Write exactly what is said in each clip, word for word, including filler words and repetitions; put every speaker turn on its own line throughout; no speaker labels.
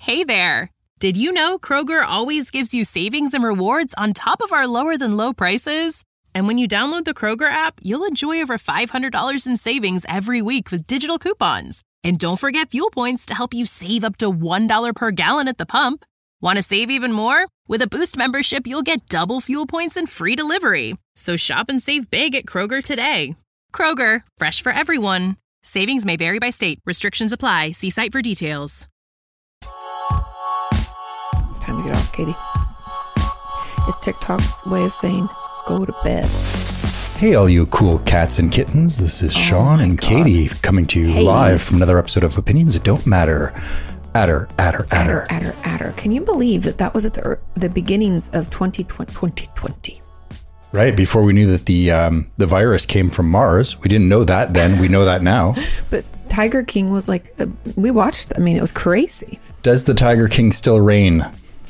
Hey there! Did you know Kroger always gives you savings and rewards on top of our lower-than-low prices? And when you download the Kroger app, you'll enjoy over five hundred dollars in savings every week with digital coupons. And don't forget fuel points to help you save up to one dollar per gallon at the pump. Want to save even more? With a Boost membership, you'll get double fuel points and free delivery. So shop and save big at Kroger today. Kroger, fresh for everyone. Savings may vary by state. Restrictions apply. See site for details.
It's time to get off, Katie. It's TikTok's way of saying, go to bed.
Hey, all you cool cats and kittens. This is
Oh
Sean
my
and
God.
Katie coming to you
Hey.
live from another episode of Opinions That Don't Matter. Adder, adder,
Adder,
adder.
adder, adder. Can you believe that that was at the the beginnings of twenty twenty?
Right, before we knew that the um, the virus came from Mars. We didn't know that then. We know that now.
But Tiger King was like, uh, we watched, I mean, it was crazy.
Does the Tiger King still reign?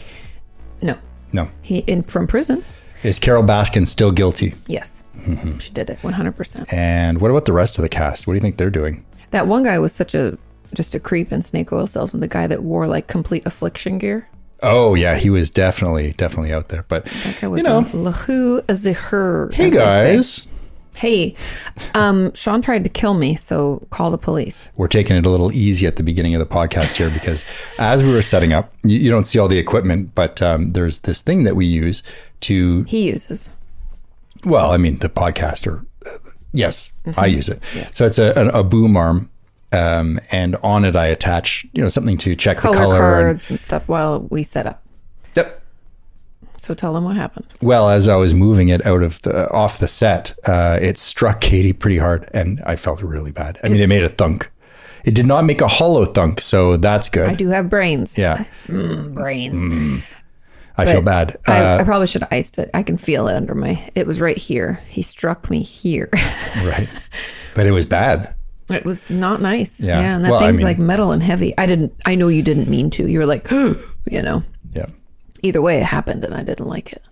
No.
No.
He, in from prison,
Is Carol Baskin still guilty?
yes. She did it, one hundred percent.
And what about the rest of the cast? What do you think they're doing?
That one guy was such a, just a creep in snake oil salesman, the guy that wore like complete affliction gear.
Oh, yeah, he was definitely, definitely out there. But,
That guy was
you know,
a lahu azhur.
hey, guys.
Hey, um, Sean tried to kill me, so call the police.
We're taking it a little easy at the beginning of the podcast here because as we were setting up, you, you don't see all the equipment, but um, there's this thing that we use to,
He uses.
well, I mean, the podcaster, uh, yes,
Mm-hmm.
I use it. So it's a, a, a boom arm, um, and on it I attach, you know, something to check
Color
the color.
cards and, stuff while we set up.
Yep.
So tell them what happened.
Well, as I was moving it out of the off the set, uh, it struck Katie pretty hard, and I felt really bad. I mean, it made a thunk. It did not make a hollow thunk, so that's good.
I do have brains.
Yeah,
Mm, brains.
I feel bad.
I,
Uh,
I probably should have iced it. I can feel it under my, it was right here. He struck me here.
right, but it was bad.
It was not nice.
Yeah.
and that
Well, I
thing's
mean-
like metal and heavy. I didn't, I know you didn't mean to. You were like, you know,
Yeah.
either way it happened and I didn't like it.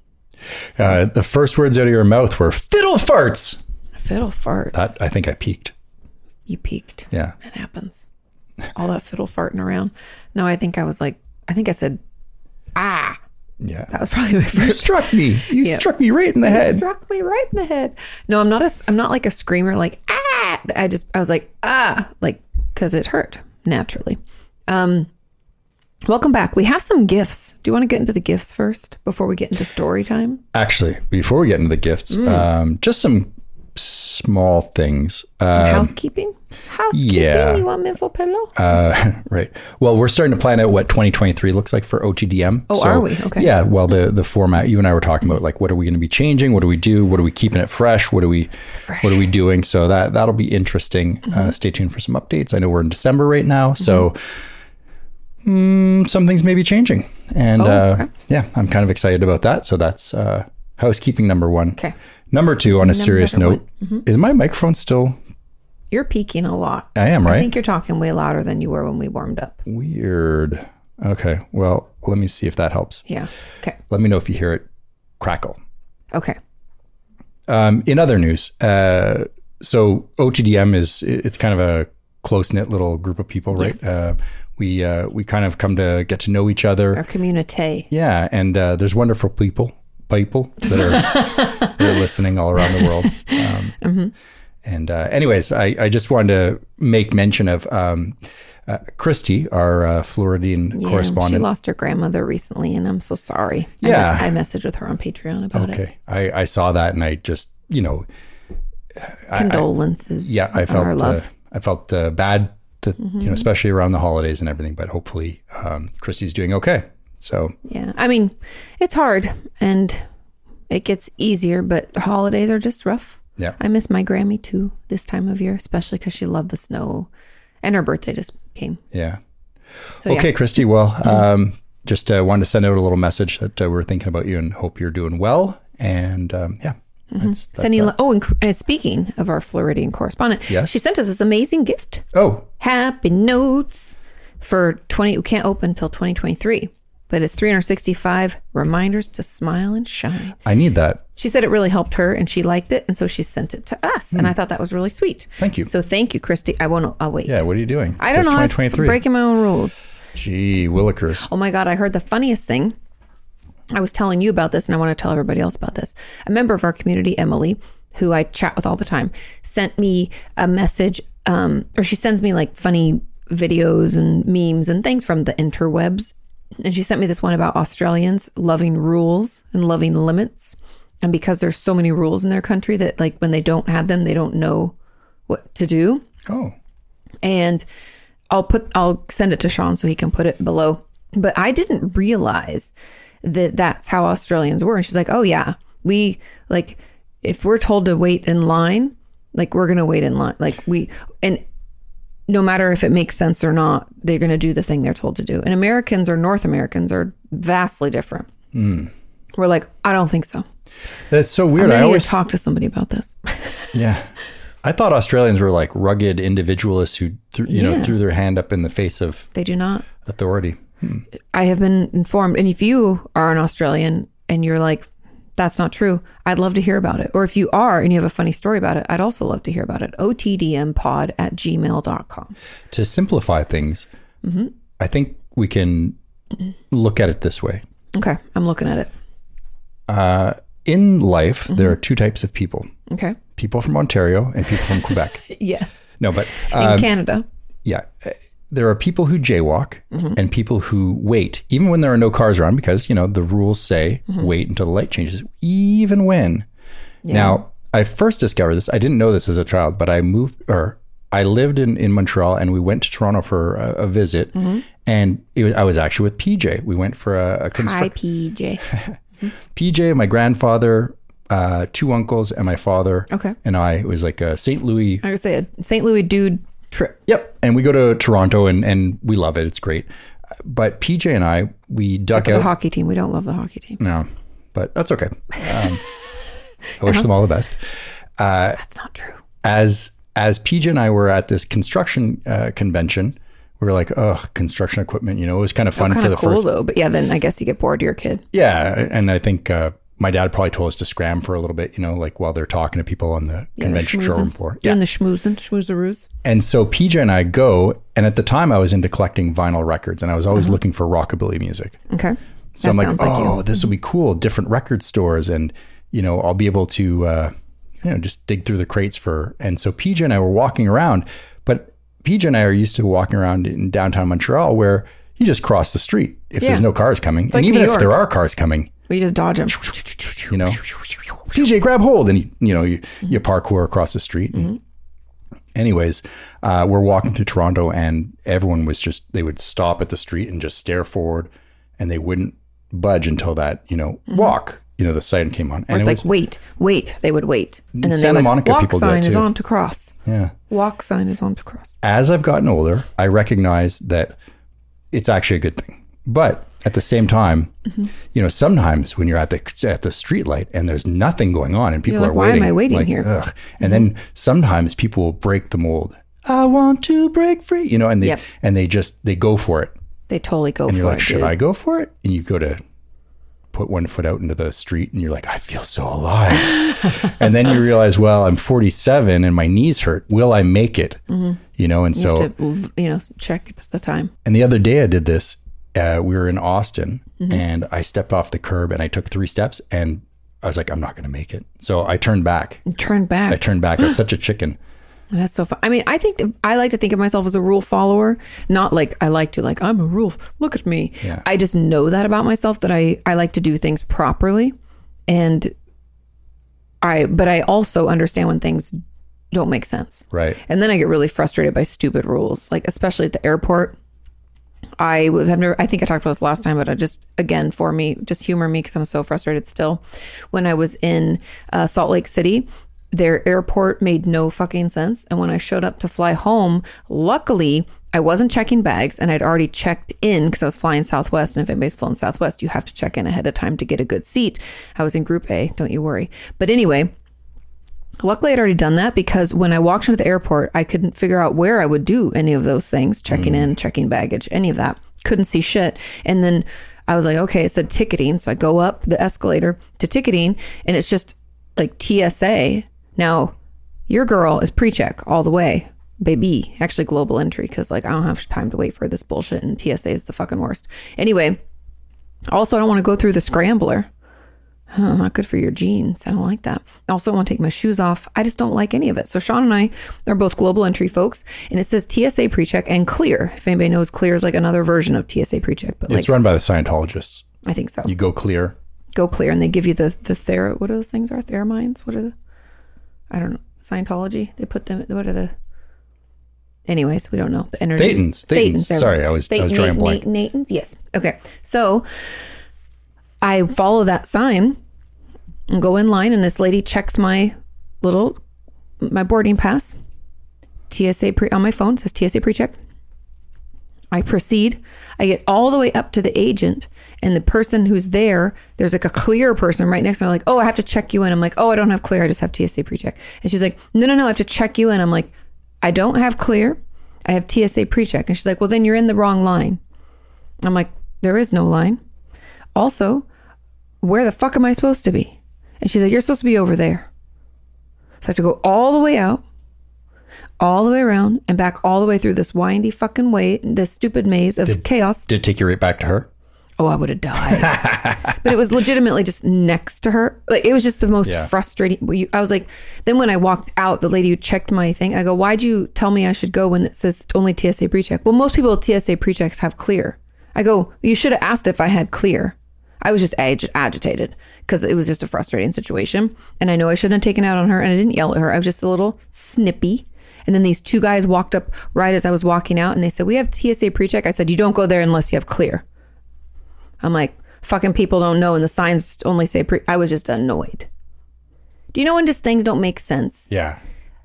Uh, the first words out of your mouth were fiddle farts.
Fiddle farts.
That I think I peaked.
You peaked.
Yeah.
It happens. All that fiddle farting around. No, I think I was like, I think I said, ah.
Yeah.
That was probably my
You
first.
struck me. You
Yeah.
struck me right in the
It
head.
struck me right in the head. No, I'm not a, I'm not like a screamer, like, ah. I just, I was like, ah, like, because it hurt naturally. Um, welcome back. We have some gifts. Do you want to get into the gifts first before we get into story time?
Actually, before we get into the gifts,
Mm.
um, just some small things.
Some
Um,
housekeeping? Housekeeping?
yeah.
You want me for pillow?
Uh, right. Well, we're starting to plan out what twenty twenty-three looks like for O T D M.
Oh, are we? Okay.
Yeah. Well, the the format you and I were talking about, like, what are we going to be changing? What do we do? What are we keeping it fresh? What are we
Fresh.
What are we doing? So that that'll be interesting.
Mm-hmm.
Uh, stay tuned for some updates. I know we're in December right now, so mm, some things may be changing, and
Oh,
uh,
okay.
yeah, I'm kind of excited about that. So that's uh, housekeeping number one.
Okay.
Number two, on a serious
Number
note, is my microphone still?
You're peaking a lot.
I am,
I
right?
think you're talking way louder than you were when we warmed up.
Weird. Okay. Well, let me see if that helps.
Yeah. Okay.
Let me know if you hear it crackle.
Okay.
Um, in other news, uh, so O T D M is it's kind of a close knit little group of people, right?
Yes.
Uh, we uh, we kind of come to get to know each other.
Our community.
Yeah, and uh, there's wonderful people, people that are that are listening all around the world. Um,
Mm-hmm.
And uh, anyways, I, I just wanted to make mention of um, uh, Christy, our uh, Floridian
Yeah,
correspondent.
she lost her grandmother recently, and I'm so sorry.
Yeah.
I, I messaged with her on Patreon about it.
Okay, I, I saw that and I just, you know,
Condolences.
yeah, I
on
felt
our
uh,
love.
I felt uh, bad, that,
Mm-hmm.
you know, especially around the holidays and everything. But hopefully, um, Christy's doing okay. So
Yeah. I mean, it's hard and it gets easier, but holidays are just rough.
yeah,
I miss my Grammy too this time of year, especially because she loved the snow and her birthday just came.
yeah.
So,
Okay,
yeah. Mm-hmm.
Christy. Well, um, just uh, wanted to send out a little message that uh, we're thinking about you and hope you're doing well. And um, yeah, that's, that's
Sending,
that.
oh, and uh, speaking of our Floridian correspondent,
Yes.
she sent us this amazing gift.
Oh,
Happy notes for twenty. We can't open until twenty twenty-three, but it's three hundred sixty-five reminders to smile and shine.
I need that.
She said it really helped her and she liked it, and so she sent it to us, and I thought that was really sweet.
Thank you.
So thank you, Christy. I won't. I'll wait.
Yeah, what are you doing?
I
It
don't
says
know. I was
twenty twenty-three.
breaking my own rules.
Gee, Willikers.
Oh my God, I heard the funniest thing. I was telling you about this and I want to tell everybody else about this. A member of our community, Emily, who I chat with all the time, sent me a message, um, or she sends me like funny videos and memes and things from the interwebs. And she sent me this one about Australians loving rules and loving limits. And because there's so many rules in their country that like when they don't have them, they don't know what to do.
Oh.
And I'll put, I'll send it to Sean so he can put it below. But I didn't realize that that's how Australians were. And she's like, oh yeah, we like, if we're told to wait in line, like we're going to wait in line. Like we, and no matter if it makes sense or not, they're going to do the thing they're told to do. And Americans or North Americans are vastly different. Mm. We're like, I don't think so.
That's so weird.
I'm ready
I always
to talk to somebody about this.
Yeah. I thought Australians were like rugged individualists who, th- you
Yeah.
know, threw their hand up in the face of
They do not.
authority. Hmm.
I have been informed. And if you are an Australian and you're like, that's not true, I'd love to hear about it. Or if you are and you have a funny story about it, I'd also love to hear about it. O T D M pod at gmail dot com.
To simplify things, mm-hmm. I think we can look at it this way.
Okay. I'm looking at it.
Uh, in life, mm-hmm. there are two types of people.
Okay.
People from Ontario and people from Quebec.
Yes.
No, but...
Um, in Canada.
Yeah. There are people who jaywalk mm-hmm. and people who wait, even when there are no cars around, because, you know, the rules say mm-hmm. wait until the light changes, even when. Yeah. Now, I first discovered this. I didn't know this as a child, but I moved, or I lived in, in Montreal and we went to Toronto for a, a visit. Mm-hmm. And it was, I was actually with P J. We went for a, a construction.
Hi, P J.
P J, my grandfather, uh, two uncles, and my father.
Okay.
And I. It was like a Saint Louis.
I would say a Saint Louis dude trip.
Yep. And we go to Toronto and, and we love it. It's great. But P J and I, we duck
Except
out.
The hockey team. We don't love the hockey team.
No, but that's okay. Um, I wish uh-huh. them all the best. Uh,
that's not true.
As as P J and I were at this construction uh, convention, we were like, oh, construction equipment, you know, it was kind of fun
oh,
for the
cool,
first.
Though. But yeah, then I guess you get bored to your kid.
Yeah. And I think uh, my dad probably told us to scram for a little bit, you know, like while they're talking to people on the yeah, convention showroom floor.
Doing
yeah.
the schmoozing, schmoozeroos.
And so P J and I go, and at the time I was into collecting vinyl records and I was always uh-huh. looking for rockabilly music.
Okay.
So that I'm like, oh, like this will be cool. Different record stores. And, you know, I'll be able to, uh, you know, just dig through the crates for, and so P J and I were walking around, but P J and I are used to walking around in downtown Montreal where you just cross the street if yeah. there's no cars coming. It's and like even if there are cars coming,
we just dodge them.
You know, P J, grab hold, and you, you know you, you parkour across the street. And mm-hmm. anyways, uh, we're walking through Toronto, and everyone was just they would stop at the street and just stare forward, and they wouldn't budge until that you know mm-hmm. walk. You know, the sign came on, and
it's
it
like
was,
wait, wait. They would wait, and then
Santa
they would,
Monica
walk
people
sign
did
is
too.
on to cross.
Yeah,
walk sign is on to cross.
As I've gotten older, I recognize that it's actually a good thing. But at the same time, mm-hmm. you know, sometimes when you're at the at the street light and there's nothing going on and people
like,
are waiting,
why am I waiting
like,
here?
Ugh. And mm-hmm. then sometimes people will break the mold. I want to break free, you know, and they
yep.
and they just they go for it.
They totally go
and
for it.
And you're like,
it,
should
dude.
I go for it? And you go to put one foot out into the street and you're like, I feel so alive. And then you realize, well, I'm forty-seven and my knees hurt. Will I make it? Mm-hmm. You know, and
you
so
have to, you know, check the time.
And the other day I did this. Uh, we were in Austin mm-hmm. and I stepped off the curb and I took three steps and I was like, I'm not going to make it. So I turned back.
You turned back.
I turned back. I was such a chicken.
That's so fun. I mean, I think that I like to think of myself as a rule follower, not like I like to like, I'm a rule. Look at me.
Yeah.
I just know that about myself, that I, I like to do things properly. And I, but I also understand when things don't make sense.
Right.
And then I get really frustrated by stupid rules, like especially at the airport. I have never, I think I talked about this last time, but I just, again, for me, just humor me because I'm so frustrated still. When I was in uh, Salt Lake City, their airport made no fucking sense. And when I showed up to fly home, luckily I wasn't checking bags and I'd already checked in because I was flying Southwest. And if anybody's flown Southwest, you have to check in ahead of time to get a good seat. I was in Group A, don't you worry. But anyway, luckily I'd already done that because when I walked into the airport, I couldn't figure out where I would do any of those things, checking mm. in, checking baggage, any of that. Couldn't see shit. And then I was like, okay, it said ticketing. So I go up the escalator to ticketing and it's just like T S A. Now, your girl is pre-check all the way. baby. Actually, global entry, because like I don't have time to wait for this bullshit, and T S A is the fucking worst. Anyway, also I don't want to go through the scrambler. Huh, not good for your jeans. I don't like that. I also don't want to take my shoes off. I just don't like any of it. So Sean and I are both global entry folks, and it says T S A PreCheck and Clear. If anybody knows, Clear is like another version of T S A PreCheck, but like
It's run by the Scientologists.
I think so.
You go Clear.
Go Clear, and they give you the the thera. What are those things? Are theramines? What are the? I don't know. Scientology. They put them. What are the? Anyways, we don't know the energy.
Thetans. Thetans.
Thetans.
Sorry, I was I was drawing a blank.
Natans. Yes. Okay. So I follow that sign and go in line, and this lady checks my little my boarding pass. T S A pre on my phone says T S A PreCheck. I proceed. I get all the way up to the agent, and the person who's there, there's like a Clear person right next to me. Like, oh, I have to check you in. I'm like, oh, I don't have Clear. I just have T S A PreCheck. And she's like, no, no, no, I have to check you in. I'm like, I don't have Clear. I have T S A PreCheck. And she's like, well, then you're in the wrong line. I'm like, there is no line. Also, where the fuck am I supposed to be? And she's like, you're supposed to be over there. So I have to go all the way out, all the way around, and back all the way through this windy fucking way, this stupid maze of
Did-
chaos.
Did it take you right back to her?
Oh, I would have died. But it was legitimately just next to her. Like, it was just the most
Yeah.
frustrating. you- I was like, then when I walked out, the lady who checked my thing, I go, why'd you tell me I should go when it says only T S A PreCheck? Well, most people with T S A PreChecks have Clear. I go, you should have asked if I had Clear. I was just ag- agitated because it was just a frustrating situation. And I know I shouldn't have taken out on her, and I didn't yell at her. I was just a little snippy. And then these two guys walked up right as I was walking out, and they said, we have T S A PreCheck. I said, you don't go there unless you have Clear. I'm like, fucking people don't know, and the signs only say pre. I was just annoyed. Do you know when just things don't make sense?
Yeah.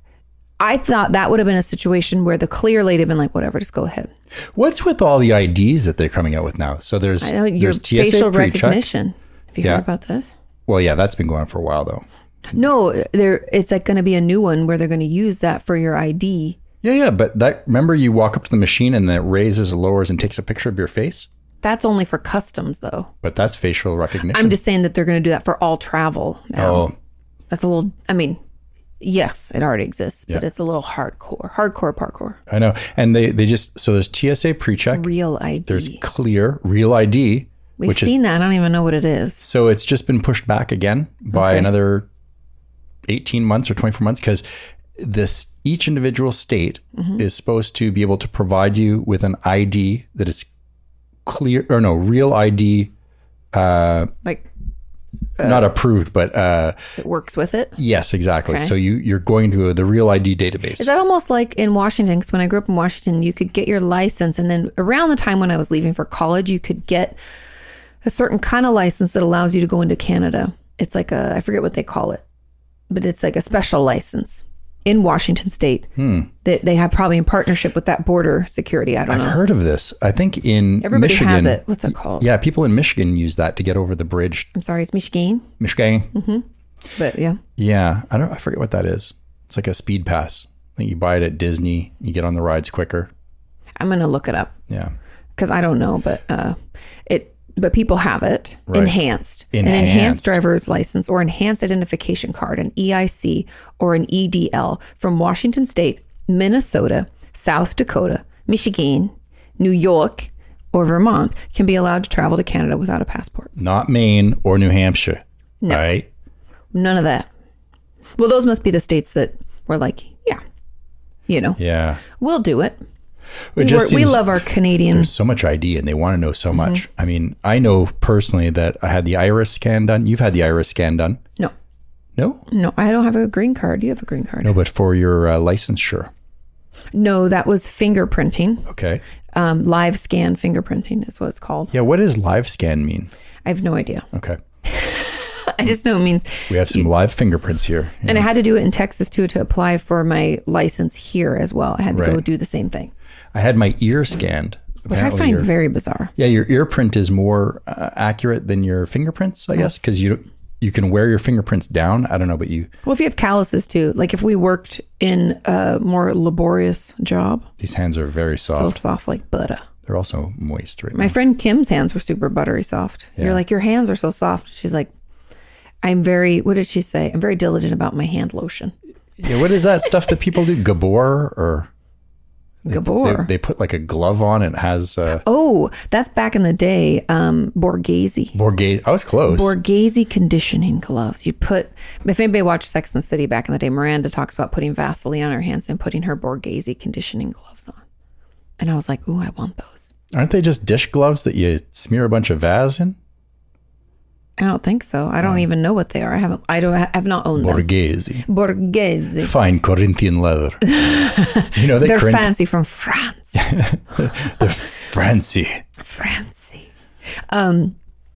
I thought that would have been a situation where the Clear lady had been like, whatever, just go ahead.
What's with all the I Ds that they're coming out with now? So there's,
I know your
there's T S A
facial
PreCheck.
recognition. Have you
Yeah.
heard about this?
Well, yeah, that's been going on for a while though.
No, there. It's like going to be a new one where they're going to use that for your I D.
Yeah, yeah, but that remember you walk up to the machine and then it raises or lowers and takes a picture of your face?
That's only for customs, though.
But that's facial recognition.
I'm just saying that they're going to do that for all travel now.
Oh.
That's a little, I mean, yes, it already exists, but
Yeah.
it's a little hardcore, hardcore parkour.
I know. And they, they just, so there's T S A PreCheck.
Real I D.
There's Clear, Real I D.
We've
which
seen
is,
that. I don't even know what it is.
So it's just been pushed back again by
Okay.
another eighteen months or twenty-four months because this each individual state
Mm-hmm.
is supposed to be able to provide you with an I D that is clear, or no, Real I D, uh,
Like,
not approved, but uh,
it works with it.
yes, exactly.
Okay.
So you, you're going to the Real I D database.
Is that almost like in Washington? Because when I grew up in Washington, you could get your license. And then around the time when I was leaving for college, you could get a certain kind of license that allows you to go into Canada. It's like a, I forget what they call it, but it's like a special license in Washington state
Hmm.
that they have probably in partnership with that border security. I don't
I've
know.
heard of this. I think in
Everybody
Michigan.
has it. What's it called?
Yeah, people in Michigan use that to get over the bridge.
I'm sorry, it's Michigan.
Michigan.
Mm-hmm. But yeah.
Yeah, I don't. I forget what that is. It's like a speed pass. I think you buy it at Disney. You get on the rides quicker.
I'm going to look it up
Yeah.
because I don't know, but uh, it. But people have it
Right.
enhanced, an
Enhanced.
enhanced driver's license or enhanced identification card, an E I C or an E D L from Washington State, Minnesota, South Dakota, Michigan, New York, or Vermont can be allowed to travel to Canada without a passport.
Not Maine or New Hampshire.
No.
Right?
None of that. Well, those must be the states that were like, yeah, you know,
Yeah.
we'll do it.
It
We,
just
were, we
seems
love our Canadian.
There's so much I D and they want to know so
Mm-hmm.
much. I mean, I know personally that I had the iris scan done. You've had the iris scan done.
No,
No?
no, I don't have a green card. You have a green card.
No, but for your uh, licensure.
No, that was fingerprinting.
Okay.
Um, live scan fingerprinting is what it's called.
Yeah, what does live scan mean?
I have no idea.
Okay.
I just know it means,
We have some live fingerprints here.
and I had to do it in Texas too to apply for my license here as well. I had to go
Right.
do the same thing,
I had my ear scanned.
which I
Apparently
find
your-
very bizarre.
Yeah, your ear print is more uh, accurate than your fingerprints, I guess, because you you can wear your fingerprints down. I don't know, but you
Well, if you have calluses too, like if we worked in a more laborious job,
these hands are very
so
soft.
soft like butter.
They're also moist right
My
now.
friend Kim's hands were super buttery soft.
Yeah.
You're like, your hands are so soft. She's like, I'm very, what did she say? I'm very diligent about my hand lotion.
Yeah, what is that stuff that people do? Gabor or They,
Gabor.
They, they put like a glove on and it has uh,
Oh, that's back in the day. Um, Borghese.
Borghese. I was close.
Borghese conditioning gloves. You put, if anybody watched Sex and the City back in the day, Miranda talks about putting Vaseline on her hands and putting her Borghese conditioning gloves on. And I was like, ooh, I want those.
Aren't they just dish gloves that you smear a bunch of Vaz in?
I don't think so. I don't oh. even know what they are. I haven't, I don't, I have not owned
Borghese.
them. Borghese.
Fine Corinthian leather. You know, they
They're
Corinth-
fancy from France.
They're fancy.
Fancy. Um,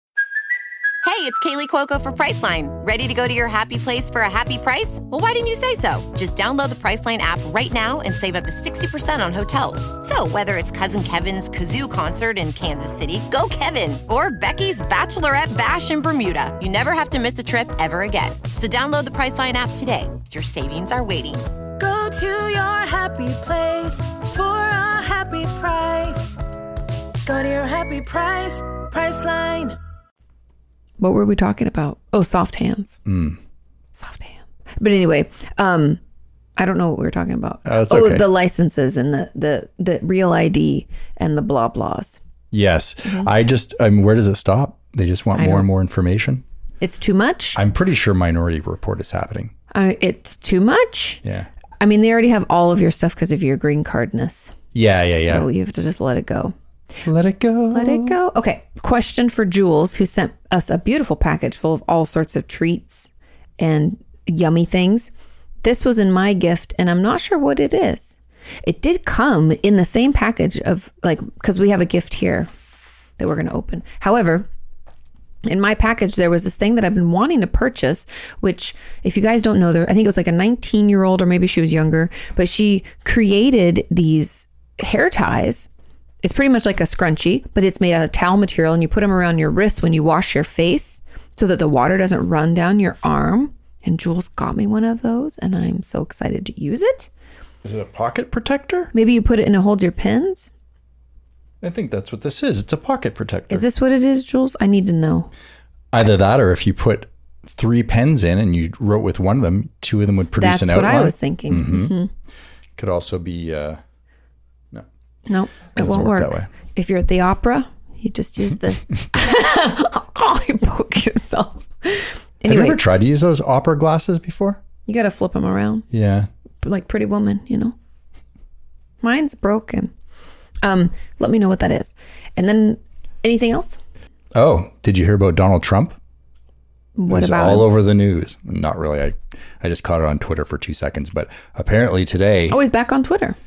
Hey, it's Kaylee Cuoco for Priceline. Ready to go to your happy place for a happy price? Well, why didn't you say so? Just download the Priceline app right now and save up to sixty percent on hotels. So whether it's Cousin Kevin's Kazoo Concert in Kansas City, go Kevin, or Becky's Bachelorette Bash in Bermuda, you never have to miss a trip ever again. So download the Priceline app today. Your savings are waiting.
Go to your happy place for a happy price. Go to your happy price, Priceline.
What were we talking about? Oh, soft hands.
Mm.
Soft hands. But anyway, um, I don't know what we were talking about.
Uh, that's
oh,
okay.
the licenses and the, the, the real I D and the blah blahs.
Yes. Mm-hmm. I just, I mean, where does it stop? They just want
I
more
know.
and more information.
It's too much.
I'm pretty sure Minority Report is happening.
Uh, it's too much.
Yeah.
I mean, they already have all of your stuff because of your green cardness.
Yeah, yeah, yeah.
So you have to just let it go.
Let it go.
Let it go. Okay. Question for Jules, who sent us a beautiful package full of all sorts of treats and yummy things. This was in my gift, and I'm not sure what it is. It did come in the same package of, like, because we have a gift here that we're going to open. However, in my package, there was this thing that I've been wanting to purchase, which, if you guys don't know, there, I think it was like a nineteen year old, or maybe she was younger, but she created these hair ties. It's pretty much like a scrunchie, but it's made out of towel material, and you put them around your wrist when you wash your face so that the water doesn't run down your arm. And Jules got me one of those, and I'm so excited to use it.
Is it a pocket protector?
Maybe you put it in to hold your pens?
I think that's what this is. It's a pocket protector.
Is this what it is, Jules? I need to know.
Either that, or if you put three pens in and you wrote with one of them, two of them would produce
That's
an outline.
That's what I was thinking.
Mm-hmm.
Mm-hmm.
Could also be... Uh,
No, it, it won't work.
work that way.
If you're at the opera, you just use this. Oh, you poke yourself. Anyway,
have you ever tried to use those opera glasses before?
You got to flip them around.
Yeah.
Like Pretty Woman, you know. Mine's broken. Um, let me know what that is. And then anything else?
Oh, did you hear about Donald Trump?
What
it was
about
all
him?
over the news? Not really. I, I just caught it on Twitter for two seconds, but apparently today...
Oh, he's back on Twitter.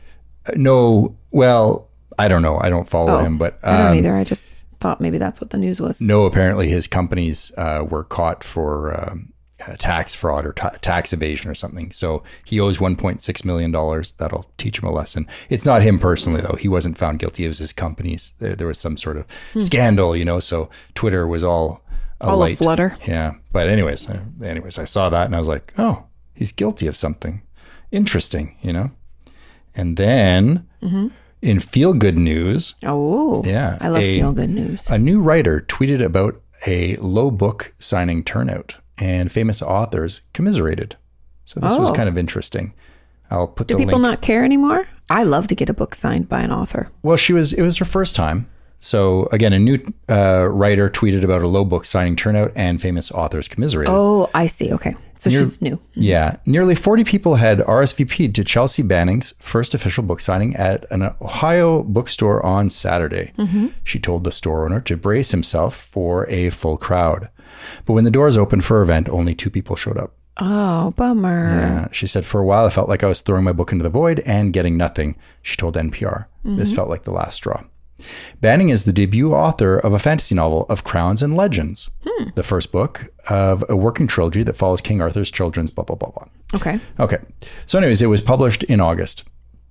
No, well, I don't know. I don't follow
oh,
him, but um,
I don't either. I just thought maybe that's what the news was.
No, apparently his companies uh, were caught for um, uh, tax fraud or ta- tax evasion or something. So he owes one point six million dollars. That'll teach him a lesson. It's not him personally, though. He wasn't found guilty. It was his companies. There, there was some sort of hmm. scandal, you know. So Twitter was all a
all
light.
a flutter.
Yeah, but anyways, uh, anyways, I saw that and I was like, oh, he's guilty of something interesting, you know. And then mm-hmm. in feel-good news...
Oh,
yeah,
I love
a,
feel-good news.
A new writer tweeted about a low book signing turnout, and famous authors commiserated. So this oh. was kind of interesting. I'll put
Do
the
people
link.
not care anymore? I love to get a book signed by an author.
Well, she was. It was her first time. So again, a new uh, writer tweeted about a low book signing turnout, and famous authors commiserated.
Oh, I see. Okay. So
Near,
she's new.
Yeah. Nearly forty people had R S V P'd to Chelsea Banning's first official book signing at an Ohio bookstore on Saturday. Mm-hmm. She told the store owner to brace himself for a full crowd. But when the doors opened for her event, only two people showed up.
Oh, bummer.
Yeah. She said, for a while, I felt like I was throwing my book into the void and getting nothing. She told N P R. Mm-hmm. This felt like the last straw. Banning is the debut author of a fantasy novel of Crowns and Legends, hmm. the first book of a working trilogy that follows King Arthur's children's blah, blah, blah, blah.
Okay.
Okay. So anyways, it was published in August.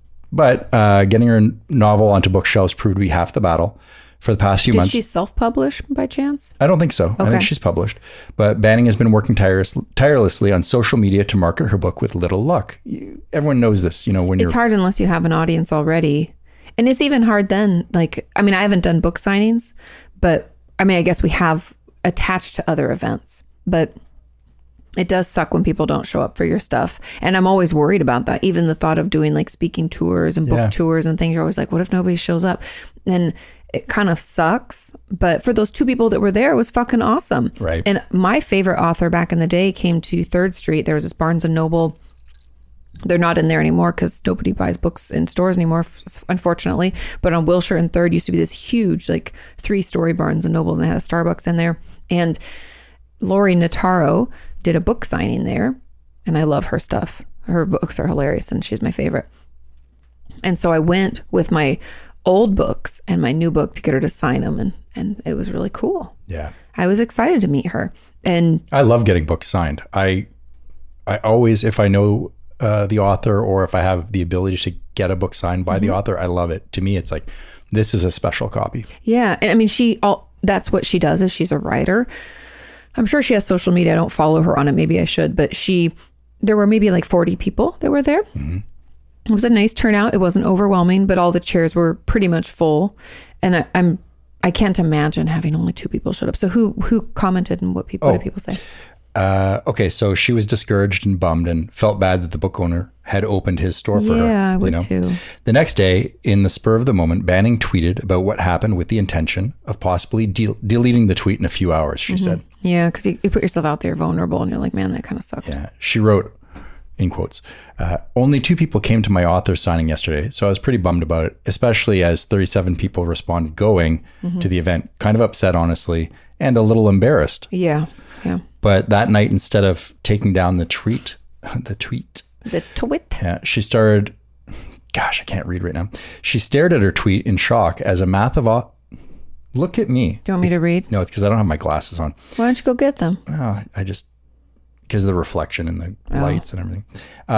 But uh, getting her novel onto bookshelves proved to be half the battle. For the past few
Did
months.
Did she self-publish by chance?
I don't think so. Okay. I think she's published. But Banning has been working tireless, tirelessly on social media to market her book with little luck. You, everyone knows this, you know, when
it's
you're...
It's hard unless you have an audience already. And it's even hard then, like, I mean, I haven't done book signings, but I mean, I guess we have attached to other events. But It does suck when people don't show up for your stuff. And I'm always worried about that. Even the thought of doing like speaking tours and book
Yeah.
tours and things, you're always like, what if nobody shows up? And it kind of sucks. But for those two people that were there, it was fucking awesome.
Right.
And my favorite author back in the day came to Third Street. There was this Barnes and Noble. They're not in there anymore because nobody buys books in stores anymore, unfortunately. But on Wilshire and Third used to be this huge, like three story Barnes and Noble, and they had a Starbucks in there. And Lori Nataro did a book signing there, and I love her stuff. Her books are hilarious, and she's my favorite. And so I went with my old books and my new book to get her to sign them, and and it was really cool.
Yeah.
I was excited to meet her. And
I love getting books signed. I I always, if I know uh, the author or if I have the ability to get a book signed by
Mm-hmm.
the author, I love it. To me, it's like, this is a special copy.
yeah, and I mean, she all that's what she does is she's a writer. I'm sure she has social media. I don't follow her on it. Maybe I should, but she, there were maybe like forty people that were there.
Mm-hmm.
It was a nice turnout. It wasn't overwhelming, but all the chairs were pretty much full. And I, I'm, I can't imagine having only two people showed up. So who, who commented and what people,
Oh.
what did people say?
Uh, okay, so she was discouraged and bummed and felt bad that the book owner had opened his store for her.
Yeah, I would
you know?
too.
The next day, in the spur of the moment, Banning tweeted about what happened with the intention of possibly de- deleting the tweet in a few hours, she said.
Yeah. Cause you, you put yourself out there vulnerable and you're like, man, that kind of sucked.
Yeah. She wrote, in quotes, uh, only two people came to my author signing yesterday, so I was pretty bummed about it, especially as thirty-seven people responded going to the event. Kind of upset, honestly, and a little embarrassed.
Yeah. Yeah.
But that night, instead of taking down the tweet, the tweet,
The twit.
yeah, she started, gosh, I can't read right now. She stared at her tweet in shock as a math of, au- look at me.
Do you want me to read?
No, it's because I don't have my glasses on.
Why don't you go get them?
Oh, I just, because of the reflection and the
Oh.
lights and everything.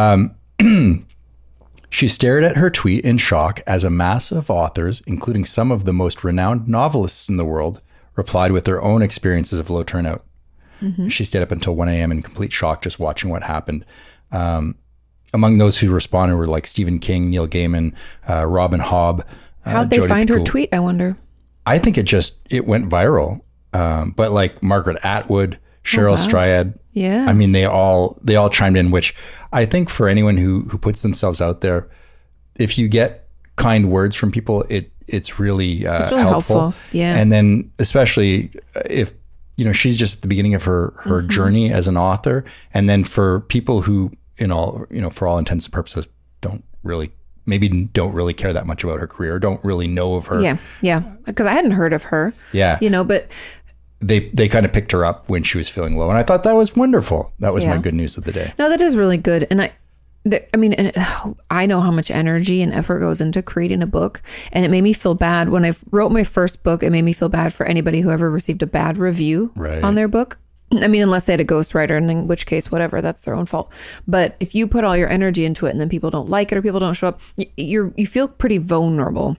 Um, she stared at her tweet in shock as a mass of authors, including some of the most renowned novelists in the world, replied with their own experiences of low turnout.
Mm-hmm.
She stayed up until one a.m. in complete shock just watching what happened. Um, among those who responded were like Stephen King, Neil Gaiman, uh, Robin Hobb. Uh,
How'd they
Jodi
find her
Picoult.
tweet? I wonder.
I think it just, it went viral. Um, but like Margaret Atwood, Cheryl
wow.
Strayed,
Yeah.
I mean, they all, they all chimed in, which I think for anyone who, who puts themselves out there, if you get kind words from people, it, it's really, uh,
It's really
helpful.
helpful. Yeah.
And then especially if, you know, she's just at the beginning of her, her
Mm-hmm.
journey as an author. And then for people who, in all, you know, for all intents and purposes, don't really, maybe don't really care that much about her career, don't really know of her.
Yeah. Yeah. Because I hadn't heard of her.
Yeah.
You know, but
They, they kind of picked her up when she was feeling low. And I thought that was wonderful. That was
Yeah.
my good news of the day.
no, that is really good. And I, the, I mean, and it, I know how much energy and effort goes into creating a book. And it made me feel bad when I wrote my first book. It made me feel bad for anybody who ever received a bad review
Right.
on their book. I mean, unless they had a ghostwriter, and in which case, whatever, that's their own fault. But if you put all your energy into it and then people don't like it or people don't show up, you, you're you feel pretty vulnerable,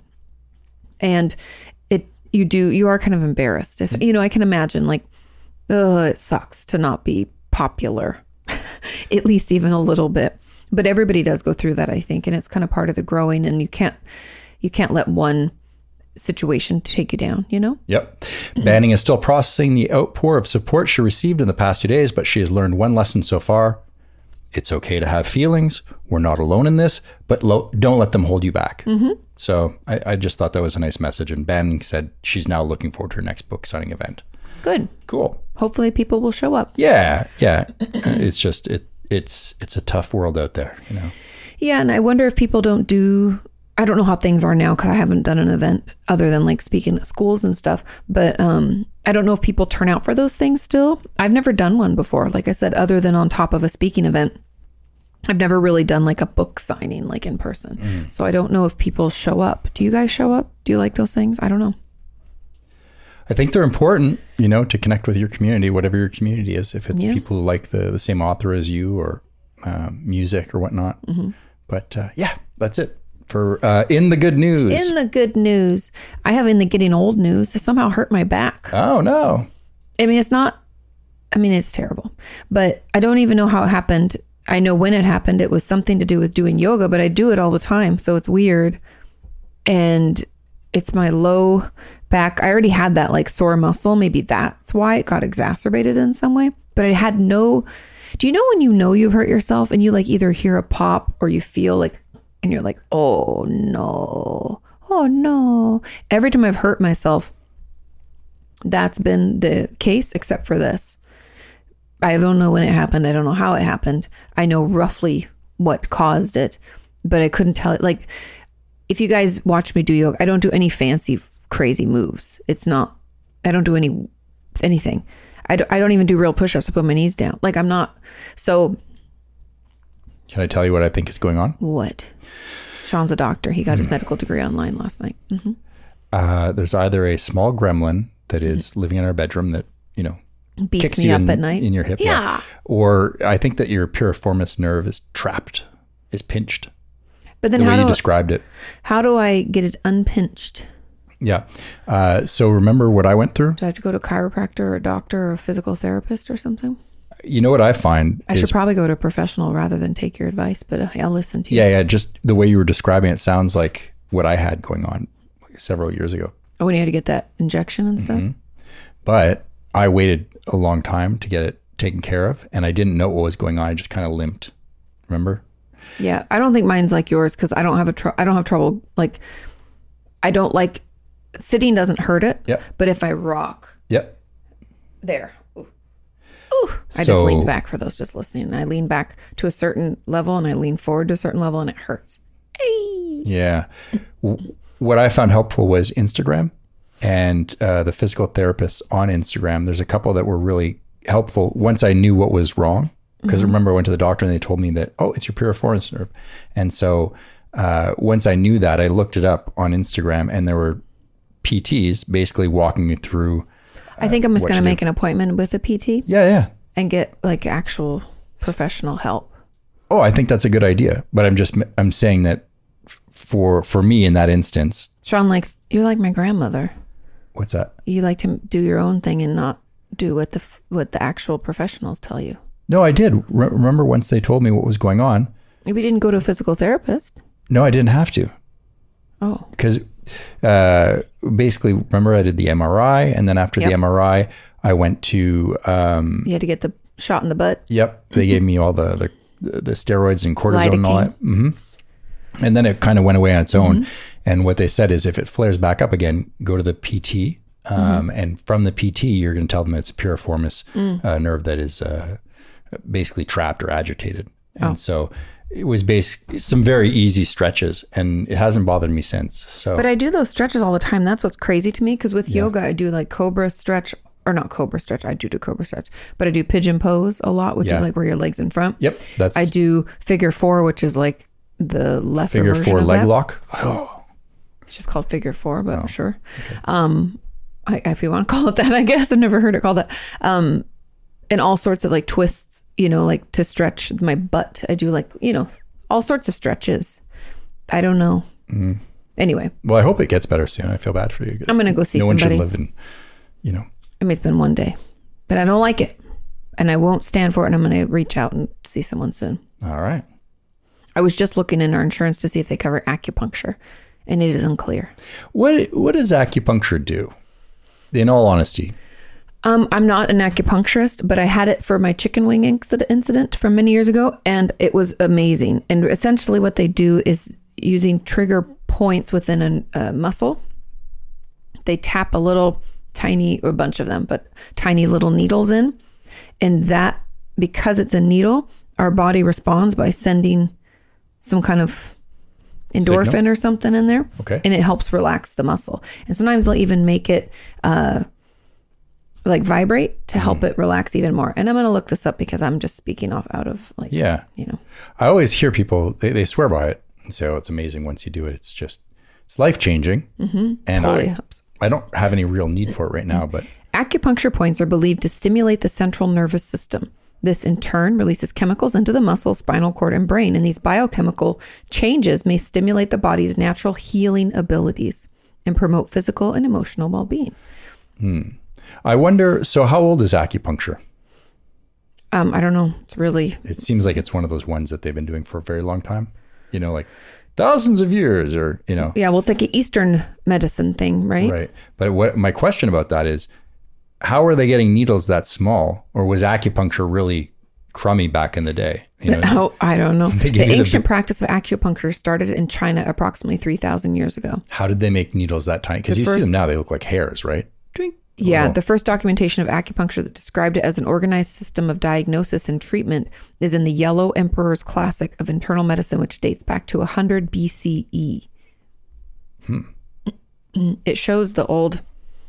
and it you do you are kind of embarrassed. If you know, I can imagine like, oh, it sucks to not be popular, at least even a little bit. But everybody does go through that, I think, and it's kind of part of the growing. And you can't you can't let one situation take you down, you know?
Yep. Banning is still processing the outpour of support she received in the past two days, but she has learned one lesson so far. It's okay to have feelings. We're not alone in this, but lo- don't let them hold you back. Mm-hmm. So I, I just thought that was a nice message. And Banning said she's now looking forward to her next book signing event.
Good.
Cool.
Hopefully people will show up.
Yeah. Yeah. It's just, it. it's, it's a tough world out there, you know?
Yeah. And I wonder if people don't do, I don't know how things are now because I haven't done an event other than like speaking at schools and stuff. But um, I don't know if people turn out for those things still. I've never done one before. Like I said, other than on top of a speaking event, I've never really done like a book signing, like in person.
Mm.
So I don't know if people show up. Do you guys show up? Do you like those things? I don't know.
I think they're important, you know, to connect with your community, whatever your community is. If it's
Yeah.
people who like the, the same author as you or uh, music or whatnot.
Mm-hmm.
But uh, yeah, that's it for uh, In the Good News.
In the good news, I have in the getting old news. I somehow hurt my back.
oh, no.
I mean, it's not, I mean, it's terrible, but I don't even know how it happened. I know when it happened, it was something to do with doing yoga, but I do it all the time. So it's weird. And it's my low back. I already had that like sore muscle. Maybe that's why it got exacerbated in some way, but I had no, Do you know when you know you've hurt yourself and you like either hear a pop or you feel like, and you're like, oh no, oh no. Every time I've hurt myself, that's been the case except for this. I don't know when it happened. I don't know how it happened. I know roughly what caused it, but I couldn't tell it. Like, if you guys watch me do yoga, I don't do any fancy, crazy moves. It's not, I don't do any, anything. I don't, I don't even do real push-ups. I put my knees down. Like, I'm not, so.
Can I tell you what I think is going on?
What? Sean's a doctor. He got his medical degree online last night. Mm-hmm.
Uh, there's either a small gremlin that is living in our bedroom that, you know,
beats
kicks
me
you
up
in,
at night.
in your hip.
Yeah.
Or I think that your piriformis nerve is trapped, is pinched.
But then
the
how
way
do
you
I,
described it.
How do I get it unpinched?
Yeah. Uh, so remember what I went through?
Do I have to go to a chiropractor or a doctor or a physical therapist or something?
You know what I find?
I
is,
should probably go to a professional rather than take your advice, but uh, I'll listen to you.
Yeah, yeah. Just the way you were describing it sounds like what I had going on several years ago.
Oh, when you had to get that injection and stuff?
Mm-hmm. But I waited a long time to get it taken care of, and I didn't know what was going on. I just kind of limped. Remember?
Yeah, I don't think mine's like yours because I don't have a tr- I don't have trouble. Like, I don't like sitting doesn't hurt it.
Yep.
But if I rock,
Yep.
there, ooh, ooh, I
So-
just lean back for those just listening. And I lean back to a certain level, and I lean forward to a certain level, and it hurts. Hey.
Yeah. W- What I found helpful was Instagram and uh, the physical therapists on Instagram. There's a couple that were really helpful once I knew what was wrong. Because
Mm-hmm.
remember, I went to the doctor and they told me that, oh, it's your piriformis nerve. And so uh, once I knew that, I looked it up on Instagram, and there were P Ts basically walking me through.
I think I'm just
what
going to
to do.
make an appointment with a P T
Yeah, yeah.
and get like actual professional help.
Oh, I think that's a good idea. But I'm just, I'm saying that f- for for me in that instance,
Sean likes, you're like my grandmother.
what's that?
You like to do your own thing and not do what the f- what the actual professionals tell you.
No, I did. Re- remember once they told me what was going on?
We didn't go to a physical therapist.
No, I didn't have to.
Oh,
Because uh, basically, remember I did the M R I, and then after
Yep.
the M R I, I went to, um,
you had to get the shot in the butt.
yep, they gave me all the, the, the steroids and cortisone and all
Lidocaine.
that. hmm And then it kind of went away on its own. And what they said is if it flares back up again, go to the P T. Um, And from the P T, you're going to tell them it's a piriformis uh, nerve that is uh, basically trapped or agitated. And so it was basically some very easy stretches, and it hasn't bothered me since. So
But I do those stretches all the time. That's what's crazy to me because with yoga, I do like cobra stretch or not cobra stretch. I do do cobra stretch, but I do pigeon pose a lot, which
Yeah.
is like where your legs in front.
Yep, that's
I do figure four, which is like the lesser
figure
version
four
of
leg
that.
lock. Oh,
It's just called figure four, but I'm sure. Um, I, if you want to call it that, I guess I've never heard it called that. Um, and all sorts of like twists, you know, like to stretch my butt. I do like, you know, all sorts of stretches. I don't know.
Mm-hmm.
Anyway,
well, I hope it gets better soon. I feel bad for you.
I'm going to go see
no
somebody.
one should live in, you know.
I mean, it's been one day, but I don't like it. And I won't stand for it. And I'm going to reach out and see someone soon.
All right.
I was just looking in our insurance to see if they cover acupuncture, and it is unclear.
What What does acupuncture do? In all honesty,
Um, I'm not an acupuncturist, but I had it for my chicken wing incident incident from many years ago, and it was amazing. And essentially what they do is using trigger points within a, a muscle. They tap a little tiny, or a bunch of them, but tiny little needles in. And that, because it's a needle, our body responds by sending some kind of endorphin
Signal?
or something in there.
Okay.
And it helps relax the muscle. And sometimes they'll even make it uh, like vibrate to help it relax even more. And I'm going to look this up because I'm just speaking off out of like,
yeah.
you know.
I always hear people, they, they swear by it and say, oh, it's amazing once you do it. It's just, it's life-changing. Mm-hmm. And
Totally
I,
helps.
I don't have any real need for it right now, but
Acupuncture points are believed to stimulate the central nervous system. This in turn releases chemicals into the muscle, spinal cord, and brain. And these biochemical changes may stimulate the body's natural healing abilities and promote physical and emotional well-being.
I wonder, so how old is acupuncture?
Um, I don't know. It's really,
It seems like it's one of those ones that they've been doing for a very long time, you know, like thousands of years or, you know.
yeah, well, it's like an Eastern medicine thing, right?
Right. But what my question about that is, how are they getting needles that small? Or was acupuncture really crummy back in the day. You know,
Oh, I don't know.
They
The
give you the
ancient
big-
practice of acupuncture started in China approximately three thousand years ago.
how did they make needles that tiny? Because
The
you see
first-
them now, they look like hairs, right? Twink.
Yeah,
Little-
the first documentation of acupuncture that described it as an organized system of diagnosis and treatment is in the Yellow Emperor's Classic of Internal Medicine, which dates back to one hundred B C E. Hmm. It shows the old,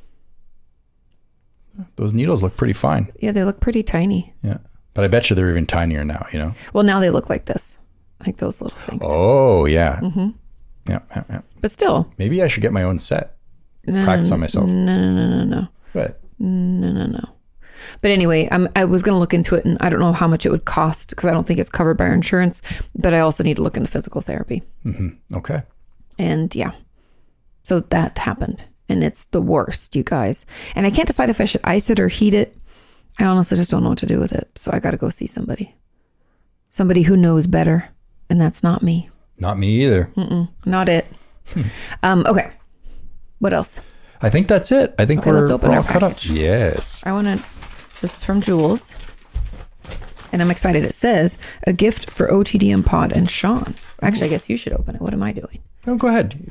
Those needles look pretty fine.
yeah, they look pretty tiny.
Yeah. But I bet you they're even tinier now, you know?
Well, now they look like this, like those little things.
Oh, yeah. Mm-hmm. Yeah, yeah, yeah.
But still,
Maybe I should get my own set.
no,
Practice
no,
on myself.
No, no, no, no, no.
But
No, no, no. But anyway, I'm, I was going to look into it, and I don't know how much it would cost because I don't think it's covered by our insurance. But I also need to look into physical therapy.
okay.
And yeah, so that happened. And it's the worst, you guys. And I can't decide if I should ice it or heat it. I honestly just don't know what to do with it. So I got to go see somebody. Somebody who knows better. And that's not me.
Not me either.
Mm-mm, not it. Um, okay. What else?
I think that's it. I think
Okay,
we're,
let's open
we're
our
all cut up.
package.
Yes.
I want to, this is from Jules. And I'm excited. It says, a gift for O T D M Pod and Sean. Actually, I guess you should open it. What am I doing?
No, go ahead.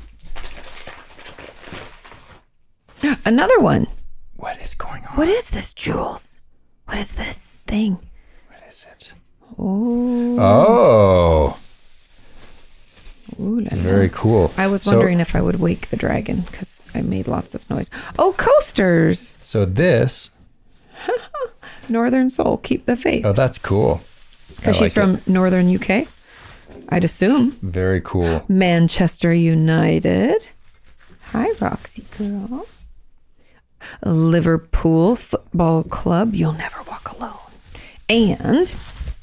Another one.
What is going on?
What is this, Jules? What is this thing?
What is it?
Oh,
Oh,
ooh la la.
very cool.
I was
So-
wondering if I would wake the dragon because I made lots of noise. Oh, coasters.
So this,
Northern Soul, keep the faith.
oh, that's cool. I
Because she's
like
from Northern U K, I'd assume.
it. Very cool.
Manchester United. Hi, Roxy girl. Liverpool Football Club. You'll never walk alone. And,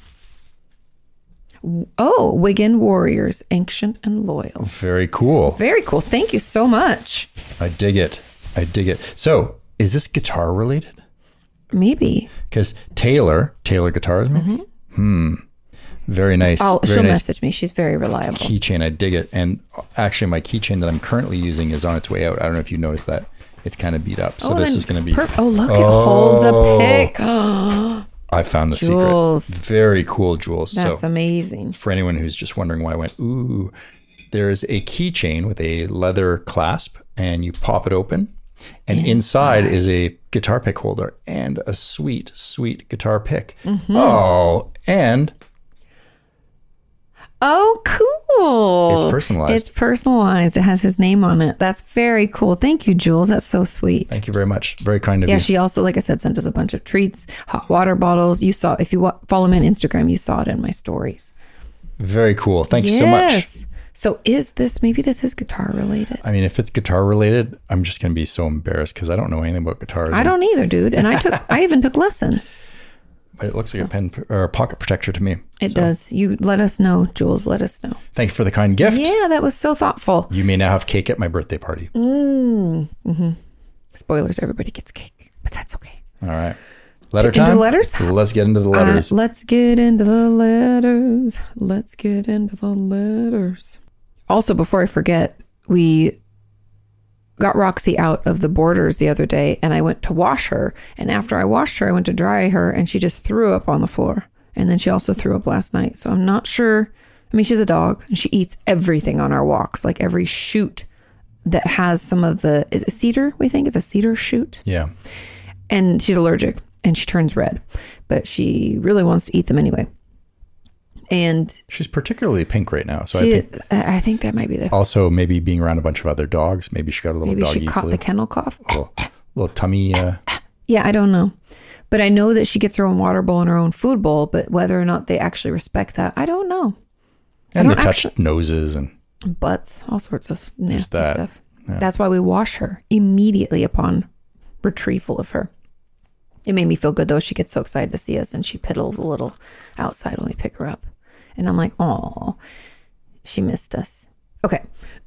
oh, Wigan Warriors, ancient and loyal.
Very cool.
Very cool. Thank you so much.
I dig it. I dig it. So is this guitar related?
Maybe.
Because Taylor, Taylor Guitars, maybe? Hmm. Very nice.
I'll,
very
she'll
nice
message me. She's very reliable.
keychain. I dig it. And actually, my keychain that I'm currently using is on its way out. I don't know if you noticed that. It's kind of beat up. So
Oh,
this
then
is going to be.
per- oh, look, it holds a
Oh.
pick.
I found the
Jules.
secret. Very cool, Jules.
That's
so
amazing.
for anyone who's just wondering why I went, ooh, there's a keychain with a leather clasp, and you pop it open. And inside, is a guitar pick holder and a sweet, sweet guitar pick.
Mm-hmm.
Oh, and
Oh, cool.
It's personalized.
It's personalized. It has his name on it. That's very cool. Thank you, Jules. That's so sweet.
thank you very much. Very kind of
Yeah,
you.
she also, like I said, sent us a bunch of treats, hot water bottles. You saw, if you wa- follow me on Instagram, you saw it in my stories.
Very cool. Thank you so much.
Yes. So is this, maybe this is guitar related?
I mean, if it's guitar related, I'm just going to be so embarrassed because I don't know anything about guitars.
I don't either, dude. And I took, I even took lessons.
But it looks like a pen or a pocket protector to me.
It
So,
does. You let us know, Jules. Let us know.
Thank you for the kind gift.
Yeah, that was so thoughtful.
You may now have cake at my birthday party.
Spoilers, everybody gets cake, but that's okay.
All right. Letter
Into
time?
letters?
Let's get into the
Uh,
letters.
let's get into the letters. Let's get into the letters. Also, before I forget, we got Roxy out of the Borders the other day, and I went to wash her. And after I washed her, I went to dry her, and she just threw up on the floor. And then she also threw up last night. So I'm not sure. I mean, she's a dog, and she eats everything on our walks, like every shoot that has some of the, is it cedar, we think? It's a cedar shoot.
yeah.
And she's allergic, and she turns red. But she really wants to eat them anyway. And
She's particularly pink right now. So I
she,
think
I I think that might be the,
also maybe being around a bunch of other dogs, maybe she got a little
maybe
doggy
she caught
flu.
the kennel cough.
little, little tummy. Uh,
Yeah, I don't know. But I know that she gets her own water bowl and her own food bowl, but whether or not they actually respect that, I don't know.
and they
don't
touch
actually-
noses and
Butts, all sorts of nasty
that.
stuff. That's why we wash her immediately upon retrieval of her. It made me feel good though. She gets so excited to see us and she piddles a little outside when we pick her up. And I'm like, oh, she missed us. Okay.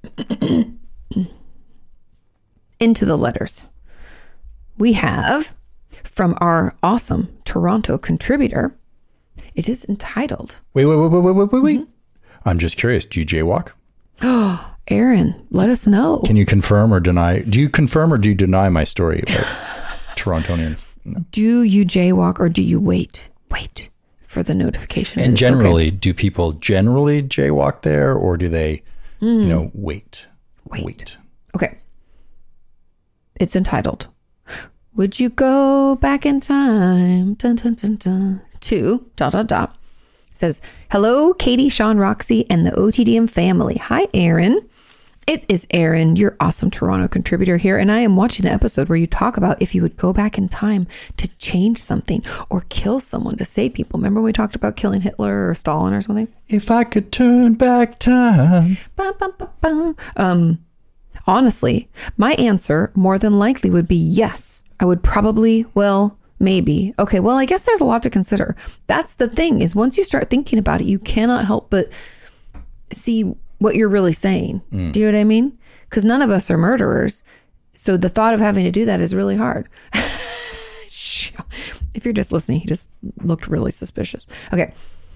Into the letters. We have from our awesome Toronto contributor. It is entitled,
wait, wait, wait, wait, wait, wait, wait, wait.
Mm-hmm.
I'm just curious. Do you jaywalk?
Aaron, let us know.
Can you confirm or deny? Do you confirm or do you deny my story about Torontonians? No.
Do you jaywalk or do you wait? Wait for the notification.
And
it's
generally,
okay.
do people generally jaywalk there, or do they,
Mm.
you know, wait?
Wait.
Wait.
Okay. It's entitled, Would You Go Back in Time? Dun, dun, dun, dun, to dot, dot, dot. It says, hello, Katie, Sean, Roxy, and the O T D M family. Hi, Aaron. It is Aaron, your awesome Toronto contributor here, and I am watching the episode where you talk about if you would go back in time to change something or kill someone to save people. Remember when we talked about killing Hitler or Stalin or something?
If I could turn back time.
Ba, ba, ba, ba. Um, honestly, my answer more than likely would be yes. I would probably, well, maybe. Okay, well, I guess there's a lot to consider. That's the thing, is once you start thinking about it, you cannot help but see what you're really saying. Mm. Do you know what I mean? Because none of us are murderers. So the thought of having to do that is really hard. If you're just listening, he just looked really suspicious. Okay.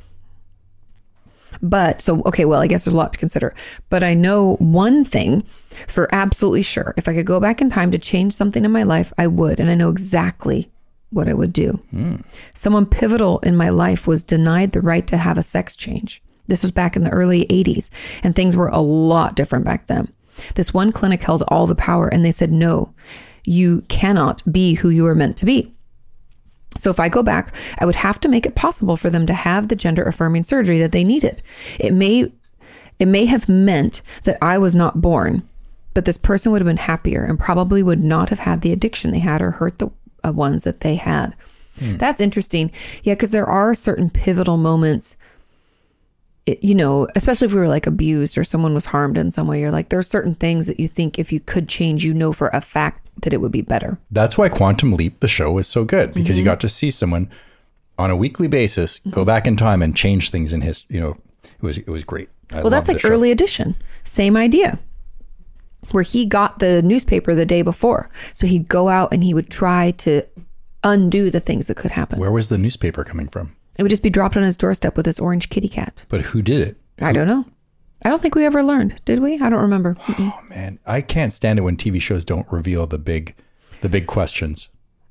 But so, okay, well, I guess there's a lot to consider. But I know one thing for absolutely sure. If I could go back in time to change something in my life, I would. And I know exactly what I would do. Mm. Someone pivotal in my life was denied the right to have a sex change. This was back in the early eighties, and things were a lot different back then. This one clinic held all the power, and they said, no, you cannot be who you are meant to be. So if I go back, I would have to make it possible for them to have the gender affirming surgery that they needed. It may, it may have meant that I was not born, but this person would have been happier and probably would not have had the addiction they had or hurt the uh, ones that they had. Hmm. That's interesting. Yeah, because there are certain pivotal moments. It, you know, especially if we were like abused or someone was harmed in some way, you're like, there are certain things that you think if you could change, you know, for a fact that it would be better.
That's why Quantum Leap, the show, is so good, because mm-hmm. you got to see someone on a weekly basis mm-hmm. go back in time and change things in his, you know, it was, it was great. I
well, that's like Early Edition. Same idea, where he got the newspaper the day before. So he'd go out and he would try to undo the things that could happen.
Where was the newspaper coming from?
It would just be dropped on his doorstep with this orange kitty cat.
But who did it?
I don't know. I don't think we ever learned. Did we? I don't remember. Mm-mm.
Oh man, I can't stand it when T V shows don't reveal the big, the big questions.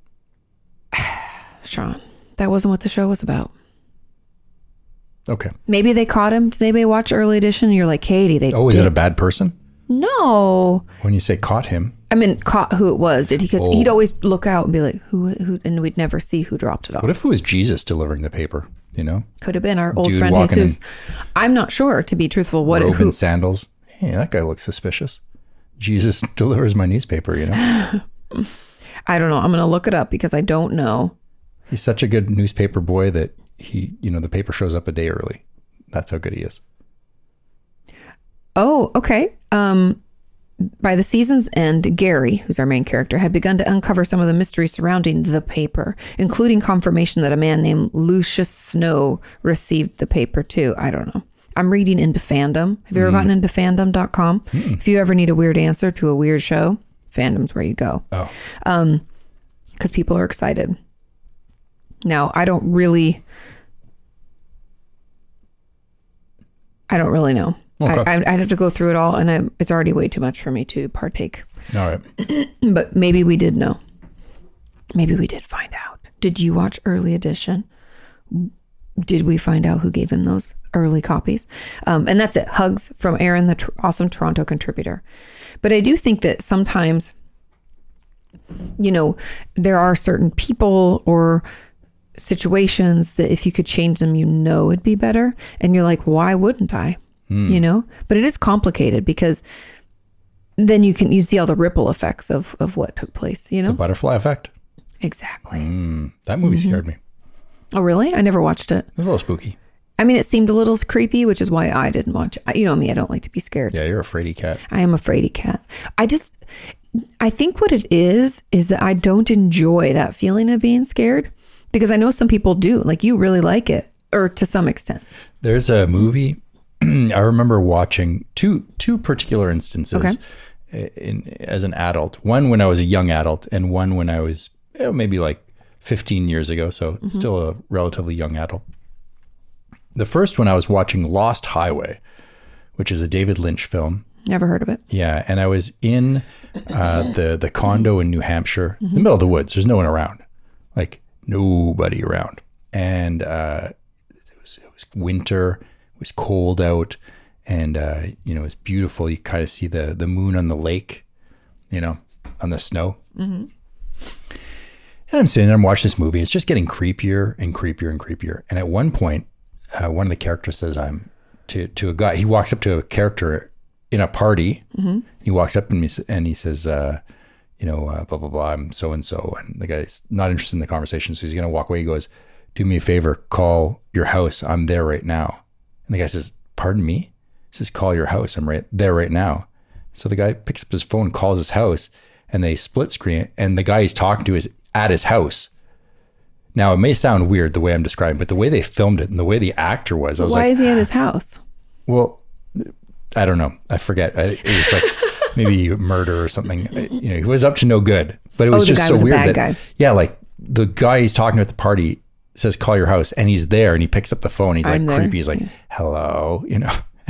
Sean, that wasn't what the show was about.
Okay.
Maybe they caught him. Does anybody watch Early Edition? And you're like, Katie, they
Oh, is
did.
it a bad person?
No.
When you say caught him.
I mean, caught who it was. Did he? Because
oh.
he'd always look out and be like, who, who, and we'd never see who dropped it off.
What if it was Jesus delivering the paper? You know?
Could have been our old
Dude
friend Jesus.
In
I'm not sure, to be truthful. What
robe
who,
and sandals. Hey, that guy looks suspicious. Jesus delivers my newspaper, you know?
I don't know. I'm going to look it up because I don't know.
He's such a good newspaper boy that he, you know, the paper shows up a day early. That's how good he is.
Oh, okay. Um, by the season's end, Gary, who's our main character, had begun to uncover some of the mystery surrounding the paper, including confirmation that a man named Lucius Snow received the paper too. I don't know. I'm reading into fandom. Have you ever mm. gotten into fandom dot com? Mm. If you ever need a weird answer to a weird show, fandom's where you go.
Oh.
Um, because people are excited. Now, I don't really... I don't really know. Okay. I, I'd have to go through it all, and I, it's already way too much for me to partake.
All right.
But maybe we did know. Maybe we did find out. Did you watch Early Edition? Did we find out who gave him those early copies? Um, and that's it. Hugs from Aaron, the tr- awesome Toronto contributor. But I do think that sometimes, you know, there are certain people or situations that if you could change them, you know, it'd be better. And you're like, why wouldn't I? Mm. You know, but it is complicated because then you can, you see all the ripple effects of, of what took place, you know,
the butterfly effect.
Exactly.
Mm, that movie mm-hmm. scared me.
Oh, really? I never watched it.
It was a little spooky.
I mean, it seemed a little creepy, which is why I didn't watch it. You know me, I don't like to be scared.
Yeah, you're a fraidy cat.
I am a fraidy cat. I just, I think what it is, is that I don't enjoy that feeling of being scared because I know some people do. Like you really like it, or to some extent.
There's a movie I remember watching two two particular instances okay. in, as an adult. One when I was a young adult, and one when I was you know, maybe like fifteen years ago. So it's mm-hmm. still a relatively young adult. The first one I was watching Lost Highway, which is a David Lynch film.
Never heard of it.
Yeah, and I was in uh, the the condo in New Hampshire, mm-hmm. in the middle of the woods. There's no one around, like nobody around, and uh, was, it was winter. It was cold out, and uh, you know, it was beautiful. You kind of see the the moon on the lake, you know, on the snow. Mm-hmm. And I'm sitting there, I'm watching this movie. It's just getting creepier and creepier and creepier. And at one point, uh, one of the characters says, "I'm." To, to a guy, he walks up to a character in a party. Mm-hmm. He walks up and he, and he says, uh, you know, uh, blah, blah, blah, I'm so-and-so. And the guy's not interested in the conversation. So he's going to walk away. He goes, do me a favor, call your house. I'm there right now. And the guy says, pardon me? He says, call your house. I'm right there right now. So the guy picks up his phone, calls his house, and they split screen. And the guy he's talking to is at his house. Now, it may sound weird the way I'm describing, but the way they filmed it and the way the actor was, I was
Why
like...
is he at his house?
Well, I don't know. I forget. I, it was like maybe murder or something. I, you know, he was up to no good. But it was
oh, the
just
guy
so
was
weird
a bad
that...
guy.
Yeah, like the guy he's talking to at the party says, call your house. And he's there and he picks up the phone. He's
I'm
like
there.
creepy. He's like, hello, you know.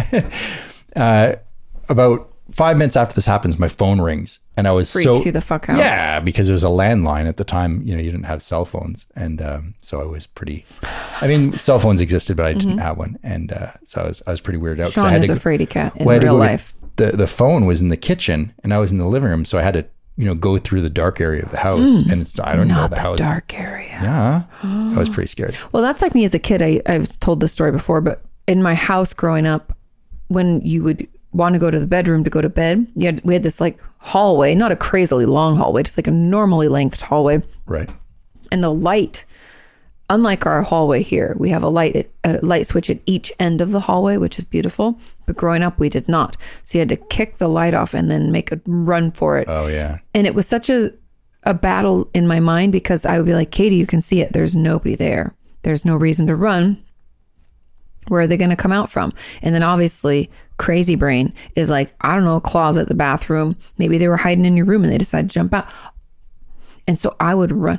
uh, about five minutes after this happens, my phone rings. And I was
Freaks
so...
you the fuck out.
Yeah, because it was a landline at the time. You know, you didn't have cell phones. And um, so I was pretty... I mean, cell phones existed, but I didn't mm-hmm. have one. And uh, so I was I was pretty weirded out.
Sean
I had
is
to
a
go,
fraidy cat in
well, I had to
real
go to-
life.
The, the phone was in the kitchen and I was in the living room. So I had to, you know, go through the dark area of the house. Mm, and it's, I don't know
not
the,
the
house.
dark area.
Yeah. I was pretty scared.
Well, that's like me as a kid. I, I've told this story before, but in my house growing up, when you would want to go to the bedroom to go to bed, you had, we had this like hallway, not a crazily long hallway, just like a normally lengthed hallway.
Right.
And the light, unlike our hallway here, we have a light at, a light switch at each end of the hallway, which is beautiful. But growing up, we did not. So you had to kick the light off and then make a run for it.
Oh, yeah.
And it was such a, a battle in my mind because I would be like, Katie, you can see it. There's nobody there. There's no reason to run. Where are they going to come out from? And then obviously crazy brain is like, I don't know, a closet, the bathroom. Maybe they were hiding in your room and they decided to jump out. And so I would run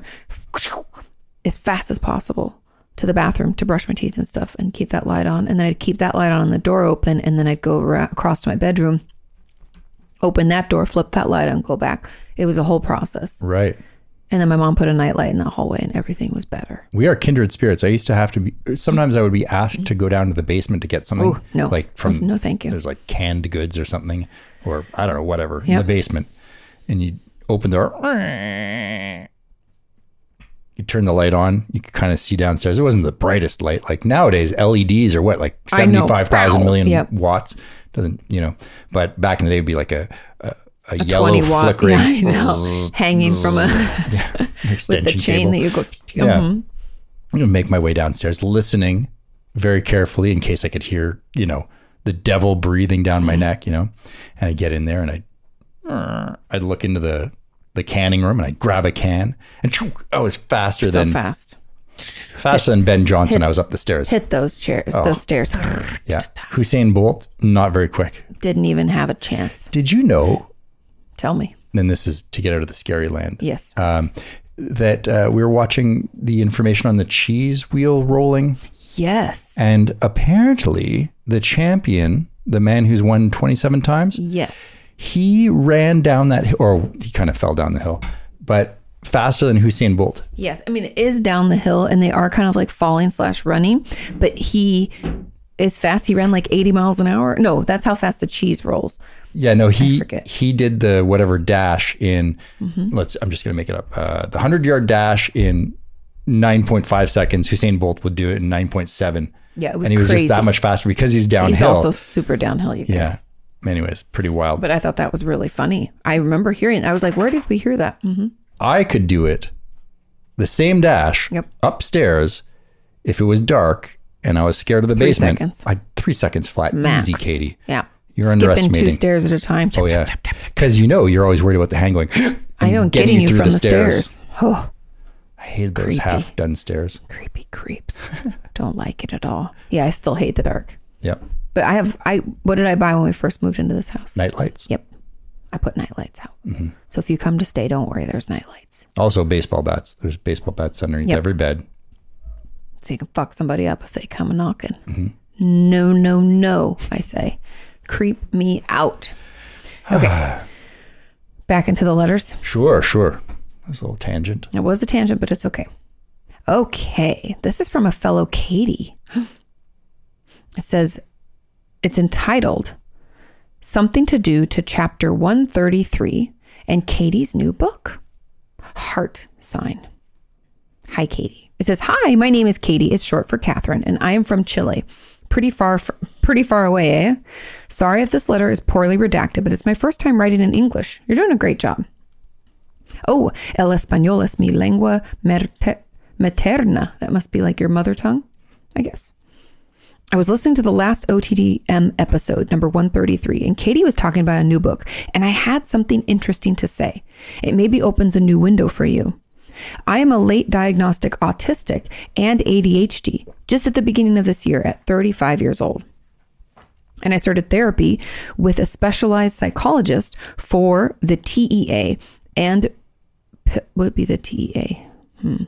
as fast as possible to the bathroom to brush my teeth and stuff and keep that light on. And then I'd keep that light on and the door open. And then I'd go ra- across to my bedroom, open that door, flip that light on, go back. It was a whole process.
Right.
And then my mom put a nightlight in the hallway and everything was better.
We are kindred spirits. I used to have to be, sometimes I would be asked to go down to the basement to get something.
Oh, no.
Like from,
no, thank you.
There's like canned goods or something, or I don't know, whatever, in
Yep.
the basement. And you open the door, you turn the light on, you could kind of see downstairs. It wasn't the brightest light. Like nowadays, L E Ds are what, like
I know.
seventy-five thousand million
Yep.
watts. Doesn't, you know, but back in the day, it'd be like a, a, a,
A
yellow
twenty watt,
flickering.
yeah, I know, hanging from a
yeah, extension
with the chain
cable.
that you go.
Yeah.
Mhm.
I'm gonna make my way downstairs, listening very carefully in case I could hear, you know, the devil breathing down my neck, you know. And I get in there and I, I'd look into the the canning room and I grab a can and choo, I was faster
So
than
fast.
faster than Ben Johnson.
hit-
I was up the stairs.
Hit those chairs,
Oh.
those stairs.
Yeah, Usain Bolt, not very quick.
Didn't even have a chance.
Did you know?
Tell me.
And this is to get out of the scary land.
Yes.
Um, that uh, we were watching the information on the cheese wheel rolling.
Yes.
And apparently the champion, the man who's won twenty-seven times,
Yes.
he ran down that hill, or he kind of fell down the hill, but faster than Usain Bolt.
Yes. I mean, it is down the hill and they are kind of like falling slash running, but he is fast. He ran like eighty miles an hour. No, that's how fast the cheese rolls.
Yeah, no, he
forget.
he did the whatever dash in,
Mm-hmm.
let's, I'm just going to make it up, uh, the one hundred yard dash in nine point five seconds. Usain Bolt would do it in nine point seven.
Yeah, it was
And he was
crazy.
just that much faster because he's
He's
downhill.
also super downhill, you guys.
yeah. Anyways, pretty wild.
But I thought that was really funny. I remember hearing, I was like, where did we hear that? Mm-hmm.
I could do it, the same dash,
Yep.
upstairs, if it was dark and I was scared of the
Three
basement.
seconds.
I three seconds flat.
Max.
Easy, Katie.
Yeah.
You're
Skipping
underestimating.
two stairs at a time.
Oh, yeah. Because you know, you're always worried about the hang going.
I know,
and
getting you
through
from the stairs. Oh,
I hated those
Creepy.
half done stairs.
creepy creeps. Don't like it at all. Yeah, I still hate the dark.
Yep.
But I have, I, what did I buy when we first moved into this house?
Night lights.
Yep. I put night lights out.
Mm-hmm.
So if you come to stay, don't worry, there's night lights.
Also baseball bats. There's baseball bats underneath
Yep.
every bed.
So you can fuck somebody up if they come a knocking.
Mm-hmm.
No, no, no, I say. Creep me out. Okay. Back into the letters.
Sure, sure. That's a little tangent.
It was a tangent, but it's okay. Okay. This is from a fellow Katie. It says it's entitled Something to Do to Chapter one thirty-three and Katie's new book. Heart sign. Hi, Katie. It says, hi, my name is Katie. It's short for Catherine, and I am from Chile. Pretty far, pretty far away, eh? Sorry if this letter is poorly redacted, but it's my first time writing in English. You're doing a great job. Oh, el español es mi lengua materna. That must be like your mother tongue, I guess. I was listening to the last O T D M episode, number one thirty-three, and Katie was talking about a new book, and I had something interesting to say. It maybe opens a new window for you. I am a late diagnostic autistic and A D H D just at the beginning of this year at thirty-five years old. And I started therapy with a specialized psychologist for the T E A and what would be the T E A? Hmm.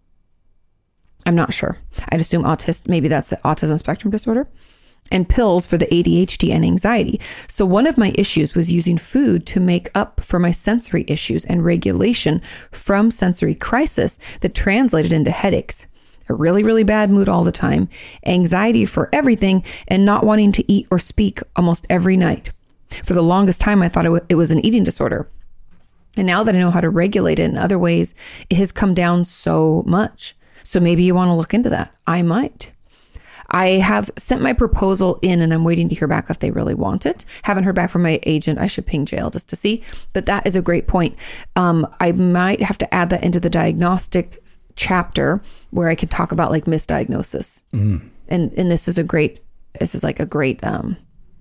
I'm not sure. I'd assume autism, maybe that's the autism spectrum disorder, and pills for the A D H D and anxiety. So one of my issues was using food to make up for my sensory issues and regulation from sensory crisis that translated into headaches, a really, really bad mood all the time, anxiety for everything, and not wanting to eat or speak almost every night. For the longest time, I thought it, w- it was an eating disorder. And now that I know how to regulate it in other ways, it has come down so much. So maybe you want to look into that. I might. I have sent my proposal in and I'm waiting to hear back if they really want it. Haven't heard back from my agent. I should ping jail just to see. But that is a great point. Um, I might have to add that into the diagnostic chapter where I can talk about like misdiagnosis. Mm. And and this is a great, this is like a great um,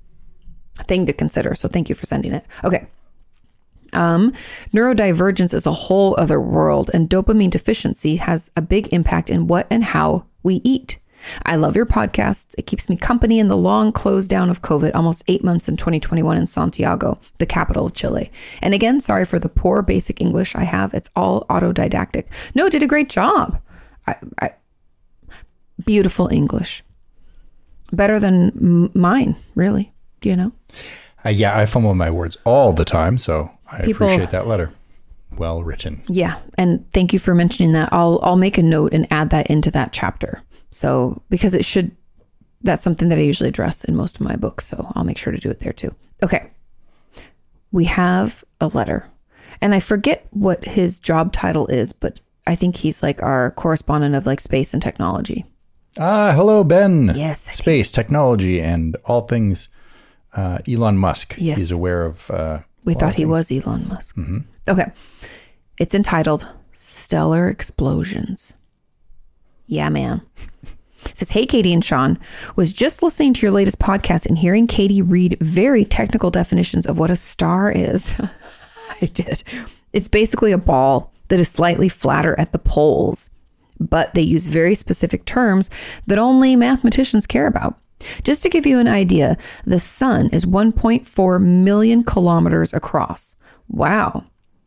thing to consider. So thank you for sending it. Okay. Um, neurodivergence is a whole other world, and dopamine deficiency has a big impact in what and how we eat. I love your podcasts. It keeps me company in the long close down of COVID, almost eight months in twenty twenty-one in Santiago, the capital of Chile. And again, sorry for the poor basic English I have. It's all autodidactic. No, did a great job. I, I, beautiful English. Better than m- mine, really. Do you know?
Uh, yeah, I fumble my words all the time, so I
People,
appreciate that letter. Well written.
Yeah, and thank you for mentioning that. I'll I'll make a note and add that into that chapter. So because it should, that's something that I usually address in most of my books. So I'll make sure to do it there too. Okay, we have a letter, and I forget what his job title is, but I think he's like our correspondent of like space and technology.
Ah, hello, Ben.
Yes,
space, technology, and all things. Uh, Elon Musk.
Yes.
He's aware of. Uh,
we thought he was Elon Musk.
Mm-hmm.
Okay. It's entitled Stellar Explosions. Yeah, man. It says, hey, Katie and Sean, was just listening to your latest podcast and hearing Katie read very technical definitions of what a star is. I did. It's basically a ball that is slightly flatter at the poles, but they use very specific terms that only mathematicians care about. Just to give you an idea, the sun is one point four million kilometers across. Wow.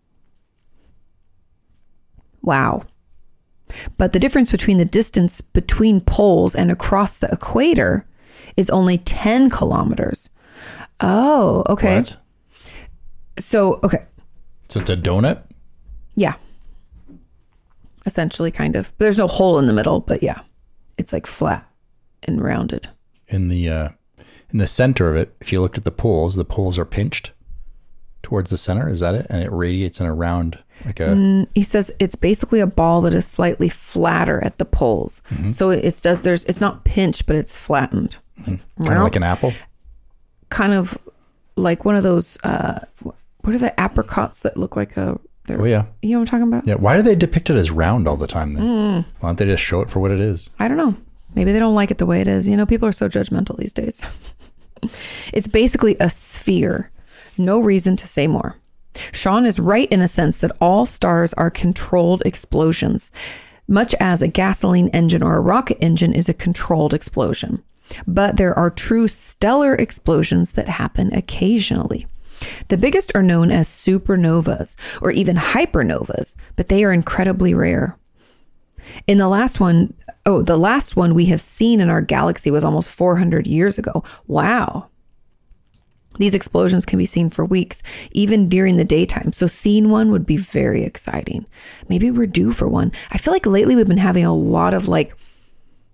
Wow. But the difference between the distance between poles and across the equator is only ten kilometers. Oh, okay.
What?
So, okay.
So it's a donut?
Yeah. Essentially, kind of. There's no hole in the middle, but yeah. It's like flat and rounded.
In the uh, in the center of it, if you looked at the poles, the poles are pinched towards the center. Is that it? And it radiates in a round, like a...
Mm, he says it's basically a ball that is slightly flatter at the poles. Mm-hmm. So it's does there's it's not pinched, but it's flattened.
Mm-hmm. Kind of like an apple?
Kind of like one of those, uh, what are the apricots that look like a...
Oh, yeah.
You know what I'm talking about?
Yeah. Why do they depict it as round all the time then? Mm. Why don't they just show it for what it is?
I don't know. Maybe they don't like it the way it is. You know, people are so judgmental these days. It's basically a sphere. No reason to say more. Sean is right in a sense that all stars are controlled explosions, much as a gasoline engine or a rocket engine is a controlled explosion. But there are true stellar explosions that happen occasionally. The biggest are known as supernovas or even hypernovas, but they are incredibly rare. In the last one, oh, the last one we have seen in our galaxy was almost four hundred years ago. Wow. These explosions can be seen for weeks, even during the daytime. So seeing one would be very exciting. Maybe we're due for one. I feel like lately we've been having a lot of like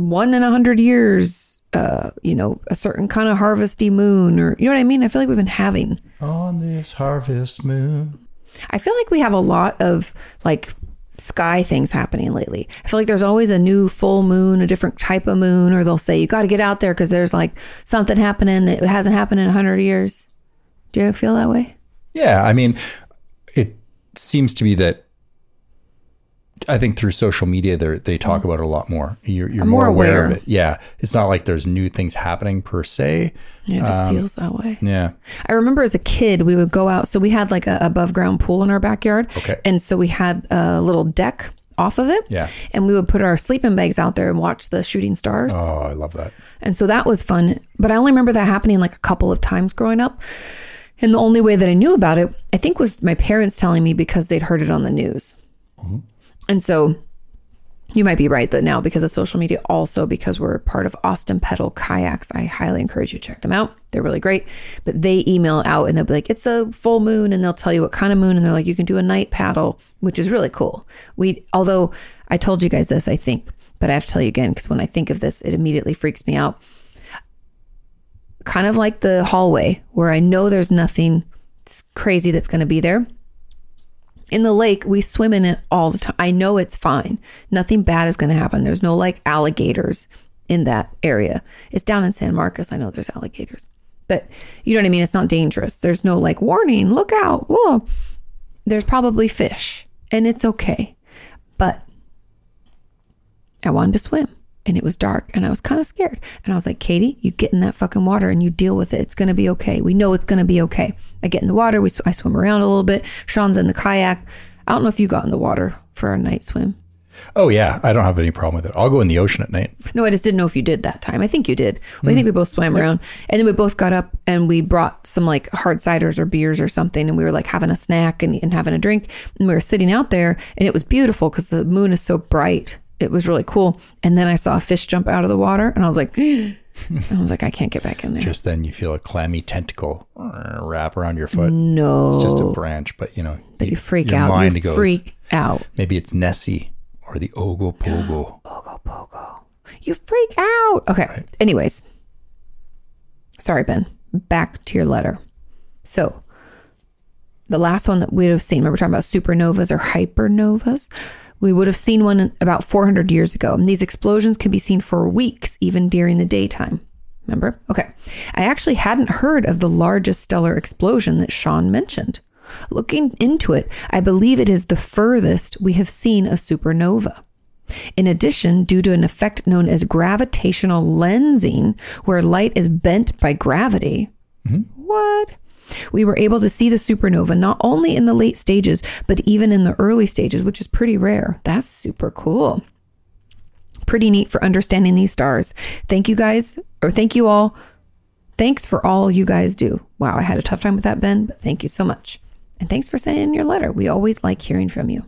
one in a hundred years, uh, you know, a certain kind of harvesty moon, or you know what I mean? I feel like we've been having
on this harvest moon.
I feel like we have a lot of like sky things happening lately. I feel like there's always a new full moon, a different type of moon, or they'll say you got to get out there because there's like something happening that hasn't happened in a hundred years. Do you feel that way?
Yeah. I mean, it seems to be that I think through social media, they they talk about it a lot more. You're, you're more, more aware. aware of it. Yeah. It's not like there's new things happening per se.
Yeah, it just
um,
feels that way.
Yeah.
I remember as a kid, we would go out. So we had like a above ground pool in our backyard.
Okay.
And so we had a little deck off of it.
Yeah.
And we would put our sleeping bags out there and watch the shooting stars.
Oh, I love that.
And so that was fun. But I only remember that happening like a couple of times growing up. And the only way that I knew about it, I think, was my parents telling me because they'd heard it on the news. Mm-hmm. And so you might be right that now because of social media, also because we're part of Austin Pedal Kayaks. I highly encourage you to check them out. They're really great. But they email out and they'll be like, it's a full moon, and they'll tell you what kind of moon. And they're like, you can do a night paddle, which is really cool. We, although I told you guys this, I think, but I have to tell you again, because when I think of this, it immediately freaks me out. Kind of like the hallway where I know there's nothing crazy that's going to be there. In the lake, we swim in it all the time. I know it's fine. Nothing bad is going to happen. There's no like alligators in that area. It's down in San Marcos. I know there's alligators, but you know what I mean? It's not dangerous. There's no like warning, look out. Whoa. There's probably fish and it's okay. But I wanted to swim and it was dark and I was kind of scared. And I was like, Katie, you get in that fucking water and you deal with it. It's going to be okay. We know it's going to be okay. I get in the water. We sw- I swim around a little bit. Sean's in the kayak. I don't know if you got in the water for a night swim.
Oh, yeah. I don't have any problem with it. I'll go in the ocean at night.
No, I just didn't know if you did that time. I think you did. Well, mm. I think we both swam yep. around. And then we both got up and we brought some like hard ciders or beers or something. And we were like having a snack and, and having a drink. And we were sitting out there and it was beautiful because the moon is so bright. It was really cool. And then I saw a fish jump out of the water and I was like, I was like, I can't get back in there.
Just then you feel a clammy tentacle wrap around your foot.
No.
It's just a branch, but you know.
But you freak out. You goes, freak out.
Maybe it's Nessie or the Ogopogo.
Ogopogo. You freak out. Okay. Right. Anyways. Sorry, Ben. Back to your letter. So the last one that we'd have seen, remember we're talking about supernovas or hypernovas? We would have seen one about four hundred years ago. And these explosions can be seen for weeks, even during the daytime. Remember? Okay. I actually hadn't heard of the largest stellar explosion that Sean mentioned. Looking into it, I believe it is the furthest we have seen a supernova. In addition, due to an effect known as gravitational lensing, where light is bent by gravity. Mm-hmm. What? We were able to see the supernova not only in the late stages, but even in the early stages, which is pretty rare. That's super cool. Pretty neat for understanding these stars. Thank you guys, or thank you all. Thanks for all you guys do. Wow, I had a tough time with that, Ben, but thank you so much. And thanks for sending in your letter. We always like hearing from you.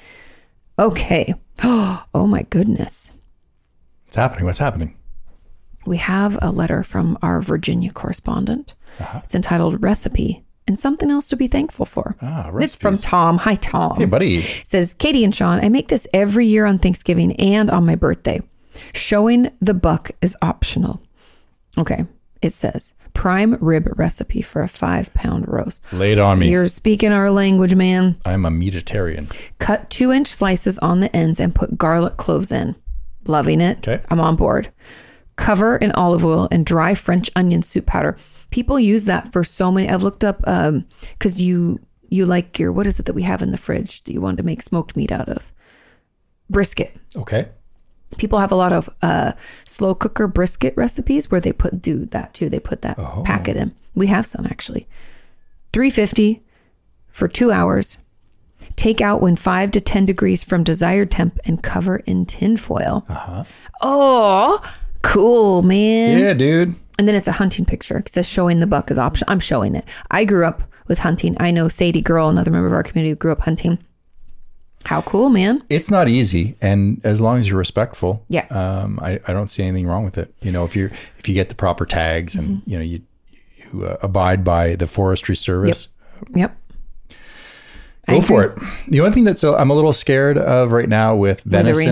Okay. Oh my goodness.
What's happening? What's happening?
We have a letter from our Virginia correspondent. Uh-huh. It's entitled Recipe and Something Else to Be Thankful For.
Ah,
recipes. It's from Tom. Hi, Tom.
Hey, buddy.
It says, Katie and Sean, I make this every year on Thanksgiving and on my birthday. Showing the buck is optional. Okay. It says, prime rib recipe for a five pound roast.
Lay it on me.
You're speaking our language, man.
I'm a meatitarian.
Cut two inch slices on the ends and put garlic cloves in. Loving it.
Okay.
I'm on board. Cover in olive oil and dry French onion soup powder. People use that for so many. I've looked up um because you you like your, what is it that we have in the fridge that you wanted to make smoked meat out of? Brisket.
Okay.
People have a lot of uh slow cooker brisket recipes where they put do that too. They put that oh. packet in. We have some actually. three fifty for two hours. Take out when five to ten degrees from desired temp and cover in tin foil. Uh-huh. Oh, cool, man.
Yeah, dude.
And then it's a hunting picture. It says showing the buck is option. I'm showing it. I grew up with hunting. I know Sadie Girl, another member of our community, who grew up hunting. How cool, man.
It's not easy. And as long as you're respectful,
yeah.
um, I, I don't see anything wrong with it. You know, if you're, if you get the proper tags and, mm-hmm. you know, you, you uh, abide by the Forestry Service.
Yep. Yep.
Go for it. The only thing that's, uh, I'm a little scared of right now with venison.
Withering.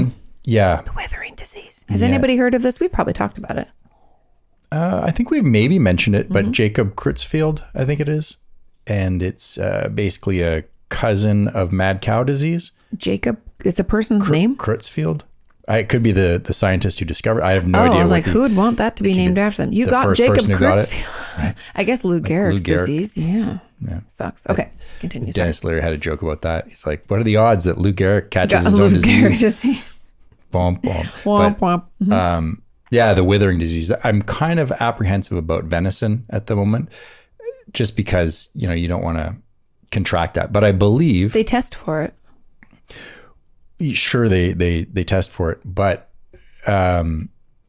Yeah.
The withering disease. Has
Yeah.
anybody heard of this? We've probably talked about it.
Uh, I think we maybe mentioned it, but Jacob Creutzfeldt, I think it is. And it's uh, basically a cousin of mad cow disease.
Jacob, it's a person's name?
Creutzfeldt. I, it could be the, the scientist who discovered it. I have no
oh,
idea.
I was
what
like,
the,
who would want that to be named
the-
after them? You
the
got
first
Jacob
person who got it.
Creutzfeldt. I guess Lou Gehrig's
Lou Gehrig.
disease. Yeah.
Yeah.
Sucks. Okay. Continue. sorry.
Dennis Leary had a joke about that. He's like, what are the odds that Lou Gehrig catches
Got
his
Lou
own
Gehrig
disease?
disease.
Womp, womp.
Womp,
But,
womp.
um, yeah, the withering disease. I'm kind of apprehensive about venison at the moment, just because, you know, you don't want to contract that. But I believe,
They test for it.
sure, they they they test for it, but um,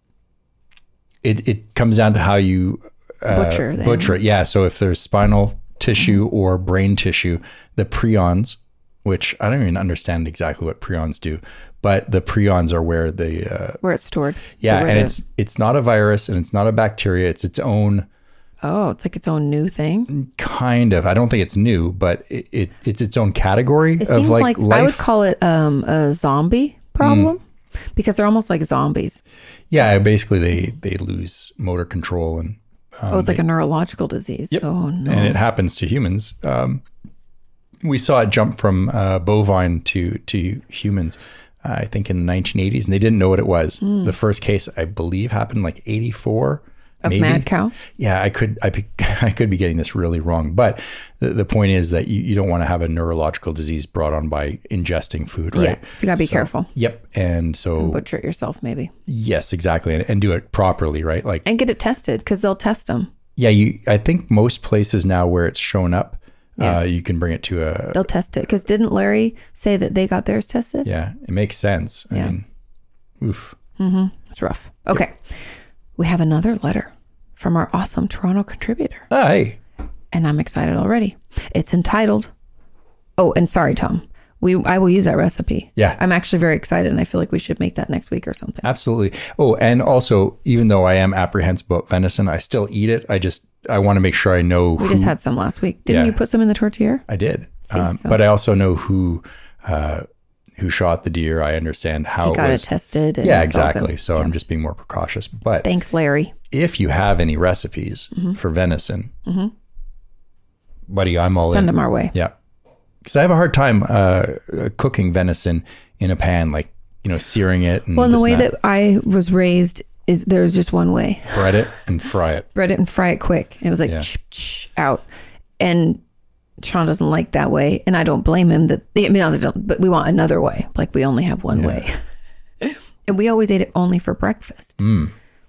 it it comes down to how you uh,
Butcher them.
butcher it. Yeah. So if there's spinal tissue or brain tissue, the prions, which I don't even understand exactly what prions do, but the prions are where the uh,
Where it's stored.
yeah,
Where
and
the-
it's it's not a virus and it's not a bacteria. It's its own
Oh, it's like its own new thing.
kind of. I don't think it's new, but it, it it's its own category
It
of
seems
like,
like,
life.
I would call it um, a zombie problem because they're almost like zombies.
Yeah, basically they they lose motor control and
oh, it's like a neurological disease.
Yep.
Oh, no.
and it happens to humans. Um, we saw it jump from uh, bovine to to humans. Uh, I think in the nineteen eighties, and they didn't know what it was. The first case, I believe, happened like eighty-four.
Of
maybe.
mad cow?
Yeah, I could I, be, I could be getting this really wrong, but the, the point is that you, you don't want to have a neurological disease brought on by ingesting food, right?
Yeah, so you gotta be careful.
Yep, and so
Butcher it yourself, maybe.
yes, exactly, and, and do it properly, right? Like
And get it tested because they'll test them.
yeah, you. I think most places now where it's shown up,
Yeah.
uh, you can bring it to a
They'll test it. Because didn't Larry say that they got theirs tested?
yeah. It makes sense. I
Yeah.
mean, oof.
It's rough. Okay. We have another letter from our awesome Toronto contributor.
Ah, hey,
And I'm excited already. It's entitled, oh, and sorry, Tom. We I will use that recipe.
Yeah.
I'm actually very excited and I feel like we should make that next week or something.
absolutely. Oh, and also, even though I am apprehensive about venison, I still eat it. I just I want to make sure I know
We
who
just had some last week. Didn't
Yeah.
you put some in the tortilla?
I did.
See,
Um,
so-
But I also know who uh, who shot the deer. I understand how
You got
it
it
was.
tested. And
Yeah,
it's all good.
exactly. So I'm just being more precautious. But
Thanks, Larry.
if you have any recipes
Mm-hmm.
for venison, buddy, I'm all
Send
in.
them our way.
Yeah. Because I have a hard time uh, cooking venison in a pan, like, you know, searing it. And
Well, and the
this
way
and
that I was raised is there's just one way.
bread it and fry it.
Bread it and fry it quick. And it was like
Yeah.
ch- ch- out. And Sean doesn't like that way. And I don't blame him that, I mean, I don't, but we want another way. Like we only have one way. And we always ate it only for breakfast.
Mm.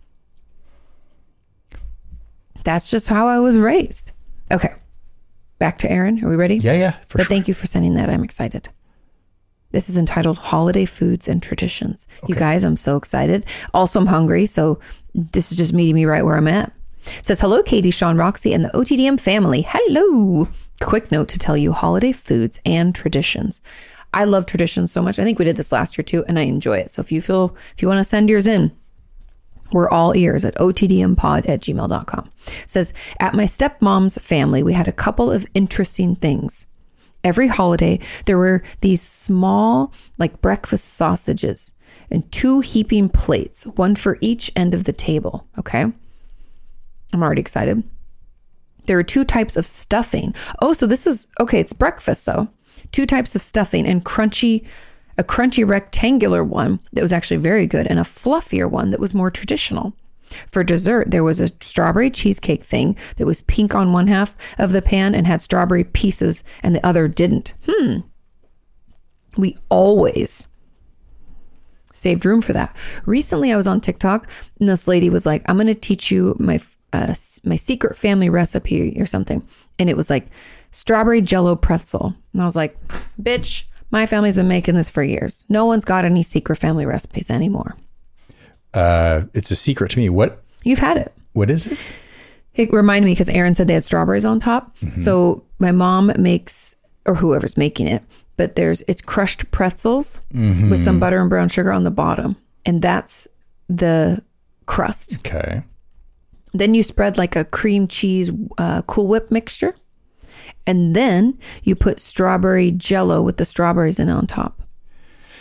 That's just how I was raised. Okay. Back to Aaron. Are we ready?
Yeah, yeah, for
But
sure.
thank you for sending that. I'm excited. This is entitled Holiday Foods and Traditions. You guys, I'm so excited. Also, I'm hungry. So this is just meeting me right where I'm at. It says, hello, Katie, Sean, Roxy, and the O T D M family. Hello. Quick note to tell you holiday foods and traditions. I love traditions so much. I think we did this last year too, and I enjoy it. So if you feel, if you want to send yours in, we're all ears at O T D M pod at gmail dot com. It says, at my stepmom's family, we had a couple of interesting things. Every holiday, there were these small, like breakfast sausages and two heaping plates, one for each end of the table. Okay. I'm already excited. There are two types of stuffing. Oh, so this is, okay, it's breakfast though. Two types of stuffing and crunchy, a crunchy rectangular one that was actually very good and a fluffier one that was more traditional. For dessert, there was a strawberry cheesecake thing that was pink on one half of the pan and had strawberry pieces and the other didn't. Hmm. We always saved room for that. Recently, I was on TikTok and this lady was like, I'm going to teach you my uh, my secret family recipe or something. And it was like strawberry jello pretzel. And I was like, bitch, my family's been making this for years. No one's got any secret family recipes anymore.
Uh, it's a secret to me. What
You've had it.
What is it?
It reminded me because Aaron said they had strawberries on top.
Mm-hmm.
So my mom makes, or whoever's making it, but there's, it's crushed pretzels
Mm-hmm.
with some butter and brown sugar on the bottom. And that's the crust.
Okay.
Then you spread like a cream cheese uh, Cool Whip mixture. And then you put strawberry jello with the strawberries in on top.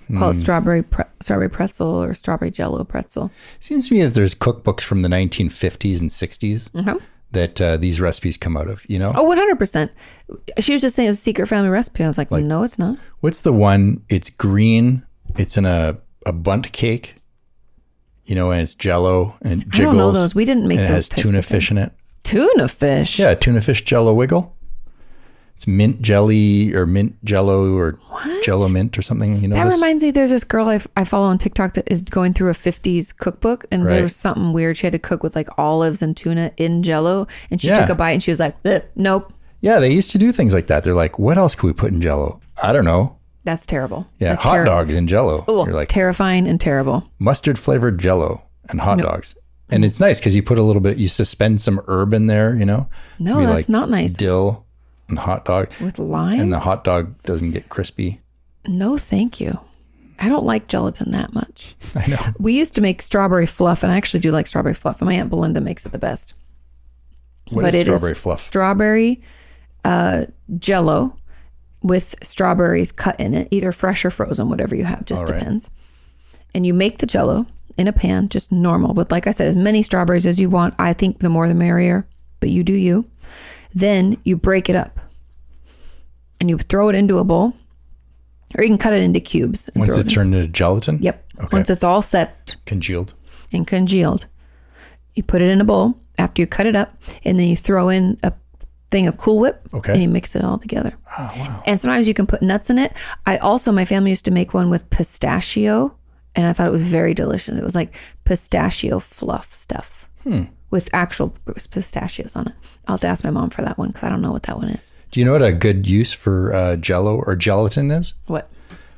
Call it strawberry pre- strawberry pretzel or strawberry jello pretzel.
Seems to me that there's cookbooks from the nineteen fifties and sixties
Mm-hmm.
that uh, these recipes come out of, you know?
Oh, one hundred percent. She was just saying it was a secret family recipe. I was like,
Like-
no, it's not.
What's the one? It's green. It's in a, a bundt cake, you know, and it's jello and it jiggles.
I don't know those. We didn't make
and
those
it has
types
tuna
of
fish in
things.
it.
Tuna fish?
Yeah, tuna fish jello wiggle. It's mint jelly or mint jello or
What?
jello mint or something. You know
That
this?
reminds me, there's this girl I, f- I follow on TikTok that is going through a fifties cookbook, and
Right.
there was something weird. She had to cook with like olives and tuna in jello, and she
Yeah.
took a bite and she was like, "Ugh, nope,
Yeah, they used to do things like that. They're like, what else could we put in jello? I don't know.
that's terrible."
Yeah,
That's
hot
terri-
dogs in jello.
Oh,
You're like
terrifying and terrible.
mustard flavored jello and hot dogs. And it's nice because you put a little bit, you suspend some herb in there, you know?
No,
Maybe
that's not nice.
Dill and hot dog.
With lime?
And the hot dog doesn't get crispy.
No, thank you. I don't like gelatin that much.
I know.
We used to make strawberry fluff, and I actually do like strawberry fluff, and my Aunt Belinda makes it the best.
What
But
is
it is
strawberry fluff?
Strawberry uh, jello with strawberries cut in it, either fresh or frozen, whatever you have, just
All right.
depends. And you make the jello in a pan, just normal, with, like I said, as many strawberries as you want. I think the more the merrier, but you do you. Then you break it up and you throw it into a bowl, or you can cut it into cubes. and
Once
throw
it
in.
turned into gelatin?
Yep.
Okay.
Once it's all set
Congealed.
and congealed, you put it in a bowl after you cut it up, and then you throw in a thing of Cool Whip,
Okay.
and you mix it all together.
Oh, wow.
And sometimes you can put nuts in it. I also, my family used to make one with pistachio, and I thought it was very delicious. It was like pistachio fluff stuff
Hmm.
with actual pistachios on it. I'll have to ask my mom for that one because I don't know what that one is.
Do you know what a good use for uh, jello or gelatin is?
What?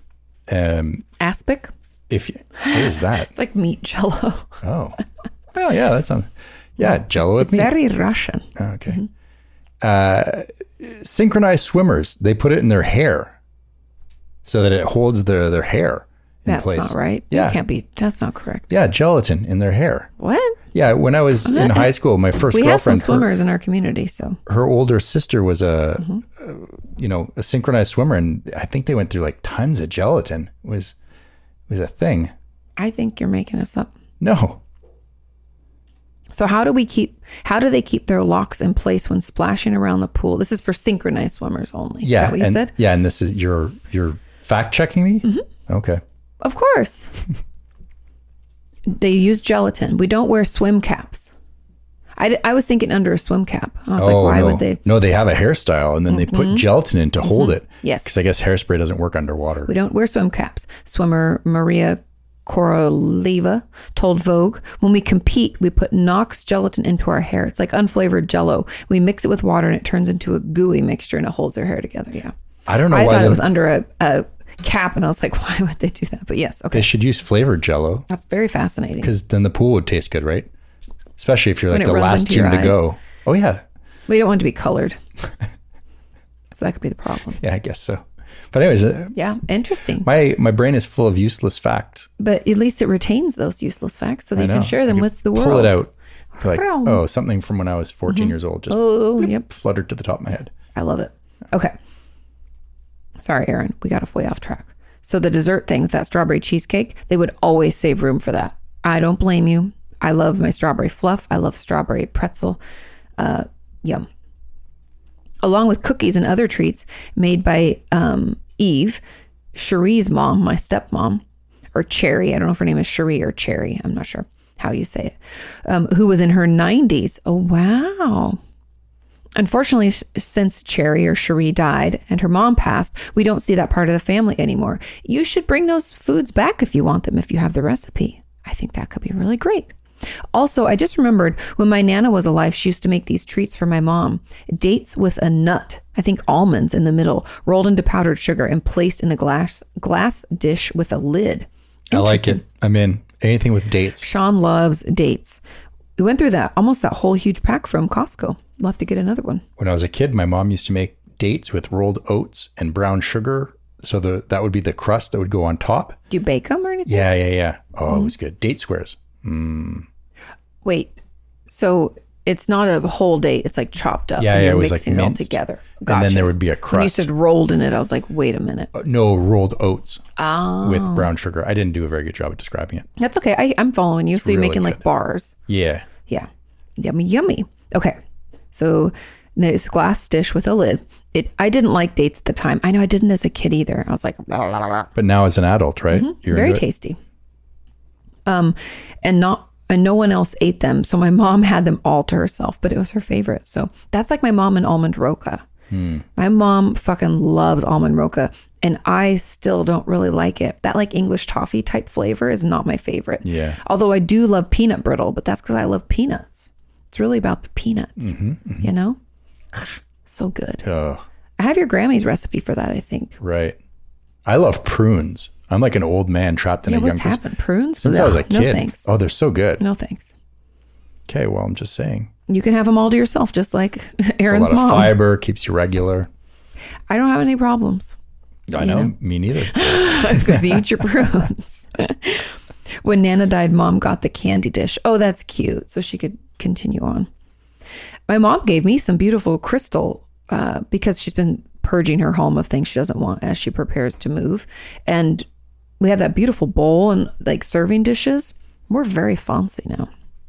Um,
Aspic?
if you, What is that?
It's like meat jello.
Oh. Well, yeah, that sounds... Yeah, jello with
It's
meat.
very Russian.
Oh, okay. Uh, synchronized swimmers, they put it in their hair so that it holds their, their hair in
That's
place.
not right.
Yeah.
You can't be, that's not correct.
Yeah, gelatin in their hair.
What?
Yeah, when I was in high school, my first
We have some
girlfriend, her,
swimmers in our community, so.
her older sister was a,
Mm-hmm.
uh, you know, a synchronized swimmer, and I think they went through like tons of gelatin. It was was a thing.
I think you're making this up.
No,
So how do we keep, how do they keep their locks in place when splashing around the pool? This is for synchronized swimmers only.
yeah,
Is that what you
and,
said?
yeah, and this is you're you're fact checking me.
Mm-hmm.
Okay,
Of course. They use gelatin. We don't wear swim caps. I, d- I was thinking under a swim cap. I was like, why
Oh, no.
would they?
No, they have a hairstyle, and then they put gelatin in to hold it.
Yes.
because I guess hairspray doesn't work underwater.
We don't wear swim caps. Swimmer Maria Koroleva told Vogue, when we compete, we put Knox gelatin into our hair. It's like unflavored jello. We mix it with water and it turns into a gooey mixture and it holds our hair together. Yeah.
I don't know
I
why
thought
they,
it was under a, a cap and I was like, why would they do that? But yes, okay.
they should use flavored jello
That's very fascinating.
because then the pool would taste good, right? Especially if you're
When
like
it
the
runs
last
into
team
your
to
eyes.
go. Oh yeah,
We don't want it to be colored. So that could be the problem.
yeah, I guess so. But anyways, uh,
Yeah, interesting.
my my brain is full of useless facts.
But at least it retains those useless facts so that
I
you
know.
can share them
I could
with the world.
Pull it out. You're like,
Vroom.
oh, something from when I was fourteen years old just
Oh, yep.
fluttered to the top of my head.
I love it. Okay. Sorry, Aaron. We got way off track. So the dessert thing with that strawberry cheesecake, they would always save room for that. I don't blame you. I love my strawberry fluff. I love strawberry pretzel. Uh, yum. Along with cookies and other treats made by um, Eve, Cherie's mom, my stepmom, or Cherry. I don't know if her name is Cherie or Cherry. I'm not sure how you say it. Um, who was in her nineties. Oh, wow. Unfortunately, s- since Cherry or Cherie died and her mom passed, we don't see that part of the family anymore. You should bring those foods back if you want them, if you have the recipe. I think that could be really great. Also, I just remembered when my Nana was alive, she used to make these treats for my mom. Dates with a nut, I think almonds in the middle, rolled into powdered sugar and placed in a glass glass dish with a lid.
I like
Interesting.
it. I'm in. Anything with dates.
Sean loves dates. We went through that, almost that whole huge pack from Costco. We'll have to get another one.
When I was a kid, my mom used to make dates with rolled oats and brown sugar. So the that would be the crust that would go on top.
Do you bake them or anything?
Yeah, yeah, yeah. Oh,
Mm-hmm.
it was good. Date squares. Mm.
Wait, so it's not a whole date. It's like chopped up.
Yeah,
and
yeah,
you're
it was like
mixing it all
minced.
together.
And
Gotcha.
then there would be a
When you
crust.
said rolled in it, I was like, wait a minute.
No, rolled oats
Oh.
with brown sugar. I didn't do a very good job of describing it.
That's okay. I, I'm following you. So you're
really
making like
good.
bars.
Yeah.
Yeah. Yummy, yummy. Okay. So this glass dish with a lid. It. I didn't like dates at the time. I know I didn't as a kid either. I was like, blah, blah, blah.
But now as an adult, right? You're
Very
into it?
tasty. Um, and not and no one else ate them, so my mom had them all to herself. But it was her favorite. So that's like my mom and almond roca.
Hmm.
My mom fucking loves almond roca, and I still don't really like it. That like English toffee type flavor is not my favorite.
Yeah.
Although I do love peanut brittle, but that's because I love peanuts. It's really about the peanuts.
Mm-hmm, mm-hmm.
You know, so good.
Oh,
I have your Grammy's recipe for that. I think.
right. I love prunes. I'm like an old man trapped in
Yeah,
a
what's
young person.
happened? Prunes?
Since I was a
Ugh,
kid.
No thanks.
Oh, they're so good.
No thanks.
Okay, well, I'm just saying.
You can have them all to yourself, just like
It's
Aaron's
a lot
mom.
of fiber, keeps you regular.
I don't have any problems
I know, me neither.
because you eat your prunes. When Nana died, Mom got the candy dish. Oh, that's cute. So she could continue on. My mom gave me some beautiful crystal uh, because she's been purging her home of things she doesn't want as she prepares to move. And we have that beautiful bowl and like serving dishes. We're very fancy now.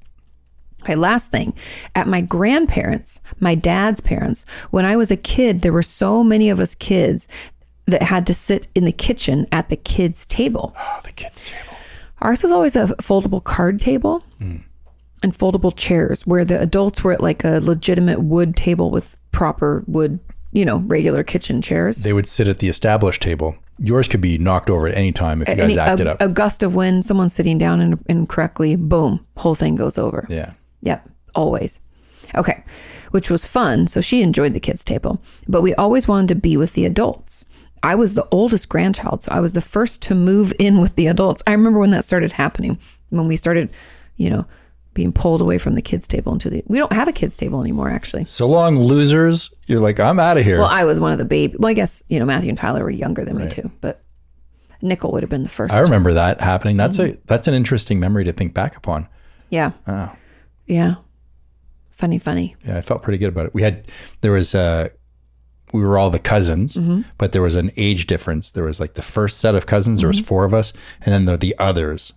Okay, last thing. At my grandparents', my dad's parents, when I was a kid, there were so many of us kids that had to sit in the kitchen at the kids' table.
Oh, the kids' table.
Ours was always a foldable card table
Mm.
and foldable chairs where the adults were at like a legitimate wood table with proper wood, you know, regular kitchen chairs.
They would sit at the established table. Yours could be knocked over at any time if you guys
Any-
acted
a,
up.
a gust of wind, someone's sitting down in- incorrectly, boom, whole thing goes over.
Yeah.
Yep, always. Okay, which was fun. So she enjoyed the kids' table, but we always wanted to be with the adults. I was the oldest grandchild, so I was the first to move in with the adults. I remember when that started happening, when we started, you know, being pulled away from the kids' table into the. We don't have a kids' table anymore, actually.
So long, losers. You're like, I'm out of here.
Well, I was one of the baby. Well, I guess you know Matthew and Tyler were younger than me too, but Nickel would have been the first.
I remember that happening. That's a that's an interesting memory to think back upon.
Yeah.
Oh.
Yeah. Funny, funny.
Yeah, I felt pretty good about it. We had there was uh we were all the cousins,
Mm-hmm.
but there was an age difference. There was like the first set of cousins, there was
Mm-hmm.
four of us, and then the the others.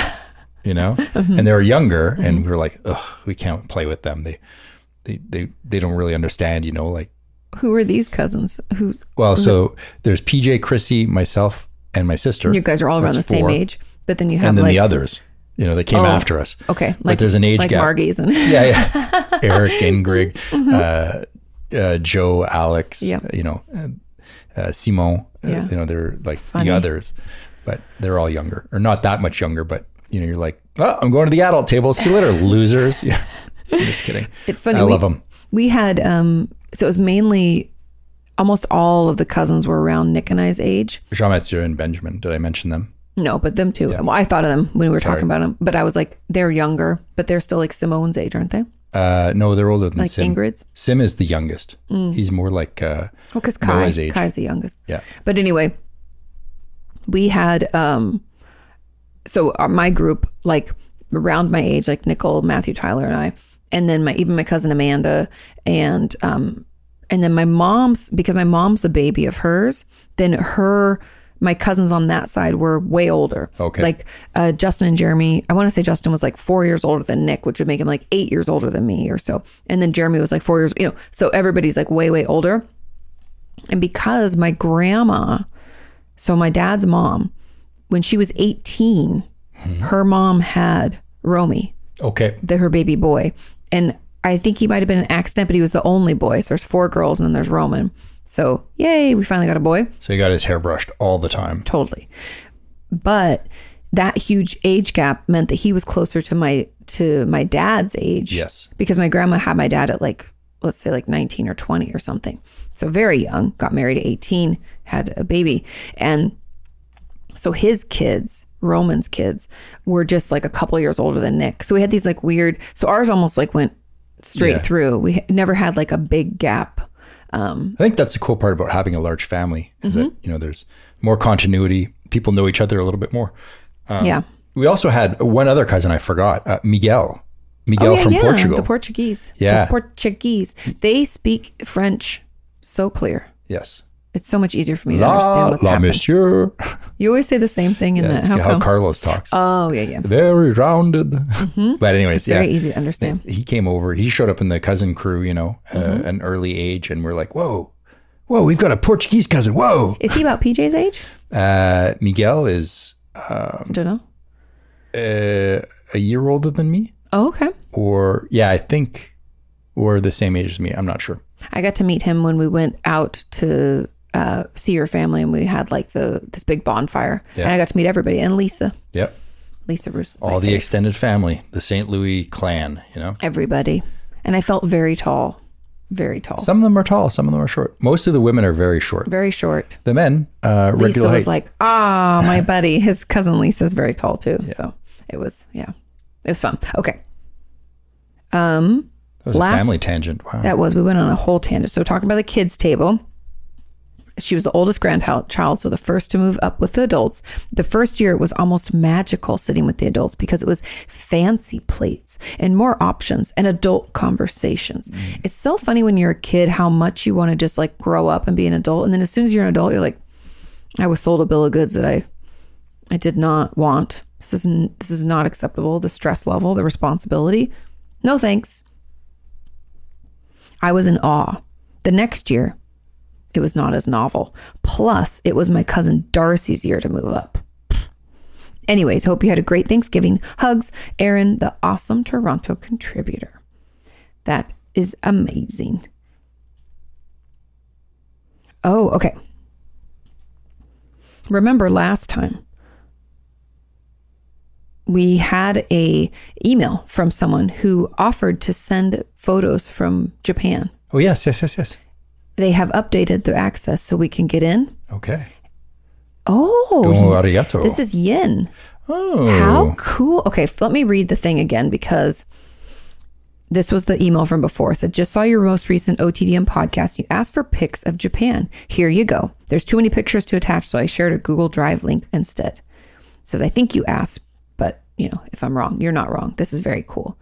You know?
Mm-hmm.
And they were younger and we were like, ugh, we can't play with them. They they they they don't really understand, you know, like
Who are these cousins? Who's
well, so there's P J, Chrissy, myself, and my sister.
you guys are all around
That's
the same
four.
age, but then you have
And then
like
the others. You know, they came
Oh,
after us.
okay,
But there's an age
like
gap.
Margie's and
Yeah, yeah. Eric, Ingrid, uh, uh, Joe, Alex,
Yeah.
you know, uh, uh, Simon, uh,
Yeah.
you know, they're like
Funny.
the others, but they're all younger or not that much younger, but you know, you're like, oh, I'm going to the adult table. See you later, losers. Yeah. I'm just kidding.
It's funny.
I
we,
love them.
We had, um, so it was mainly almost all of the cousins were around Nick and I's age.
Jean-Mathieu and Benjamin. Did I mention them?
No, but them too. Well, I thought of them when we were
Sorry.
talking about them, but I was like, they're younger, but they're still like Simone's age, aren't they?
Uh, no, they're older than
Like
Sim.
Ingrid's?
Sim is the youngest. He's more like, uh,
Well, because Kai,
Noah's age.
Kai's the youngest.
yeah.
But anyway, we had, um, so our, my group, like around my age, like Nicole, Matthew, Tyler, and I, and then my, even my cousin Amanda, and, um, and then my mom's, because my mom's the baby of hers, then her, my cousins on that side were way older.
Okay.
Like uh, Justin and Jeremy, I want to say Justin was like four years older than Nick, which would make him like eight years older than me or so. And then Jeremy was like four years, you know, so everybody's like way, way older. And because my grandma, so my dad's mom, when she was eighteen, her mom had Romy,
Okay.
the, her baby boy. And I think he might have been an accident, but he was the only boy. So there's four girls and then there's Roman. So yay, we finally got a boy.
So he got his hair brushed all the time.
Totally. But that huge age gap meant that he was closer to my to my dad's age.
Yes.
Because my grandma had my dad at like, let's say like nineteen or twenty or something. So very young, got married at eighteen, had a baby. And so his kids, Roman's kids, were just like a couple years older than Nick. So we had these like weird, so ours almost like went straight
Yeah.
through. We never had like a big gap. Um,
I think that's the cool part about having a large family is
Mm-hmm.
that, you know, there's more continuity. People know each other a little bit more. Um,
yeah.
We also had one other cousin I forgot, uh, Miguel. Miguel
oh, yeah,
from
yeah,
Portugal.
The Portuguese.
Yeah.
The Portuguese. They speak French so clear.
Yes.
It's so much easier for me to
La,
understand what's
la
happening.
monsieur.
You always say the same thing in
Yeah,
that.
that's
How
how
come?
Carlos talks.
Oh, yeah, yeah.
Very rounded. But anyways,
It's very
yeah.
easy to understand.
He came over. He showed up in the cousin crew, you know, uh, an early age. And we're like, whoa, whoa, we've got a Portuguese cousin. Whoa.
Is he about P J's age?
Uh, Miguel is
I don't know.
uh, a year older than me.
Oh, okay.
Or, yeah, I think we're the same age as me. I'm not sure.
I got to meet him when we went out to uh, see your family, and we had like the this big bonfire.
Yeah.
And I got to meet everybody and Lisa.
Yep.
Lisa Roos.
All the extended family, the Saint Louis clan, you know.
everybody. And I felt very tall. Very tall.
Some of them are tall, some of them are short. Most of the women are very short.
very short.
The men, uh,
Lisa
regular
was
height.
like, ah, my buddy. His cousin Lisa's very tall too. So it was, yeah, it was fun. Okay. Um,
That was
last-
a family tangent. Wow.
That was, we went on a whole tangent. So talking about the kids table, she was the oldest grandchild, so the first to move up with the adults. The first year it was almost magical sitting with the adults because it was fancy plates and more options and adult conversations. Mm. It's so funny when you're a kid how much you want to just like grow up and be an adult. And then as soon as you're an adult, you're like, I was sold a bill of goods that I I did not want. This is, n- this is not acceptable. The stress level, the responsibility. No thanks. I was in awe. The next year, it was not as novel. Plus, it was my cousin Darcy's year to move up. Anyways, hope you had a great Thanksgiving. Hugs, Aaron, the awesome Toronto contributor. That is amazing. Oh, okay. Remember last time we had a email from someone who offered to send photos from Japan.
Oh, yes, yes, yes, yes.
They have updated the access so we can get in.
Okay.
Oh,
Domo arigato.
this is Yin.
Oh.
How cool. Okay, let me read the thing again because this was the email from before. It said, just saw your most recent O T D M podcast. You asked for pics of Japan. Here you go. There's too many pictures to attach, so I shared a Google Drive link instead. It says, I think you asked, but you know, if I'm wrong, you're not wrong. This is very cool.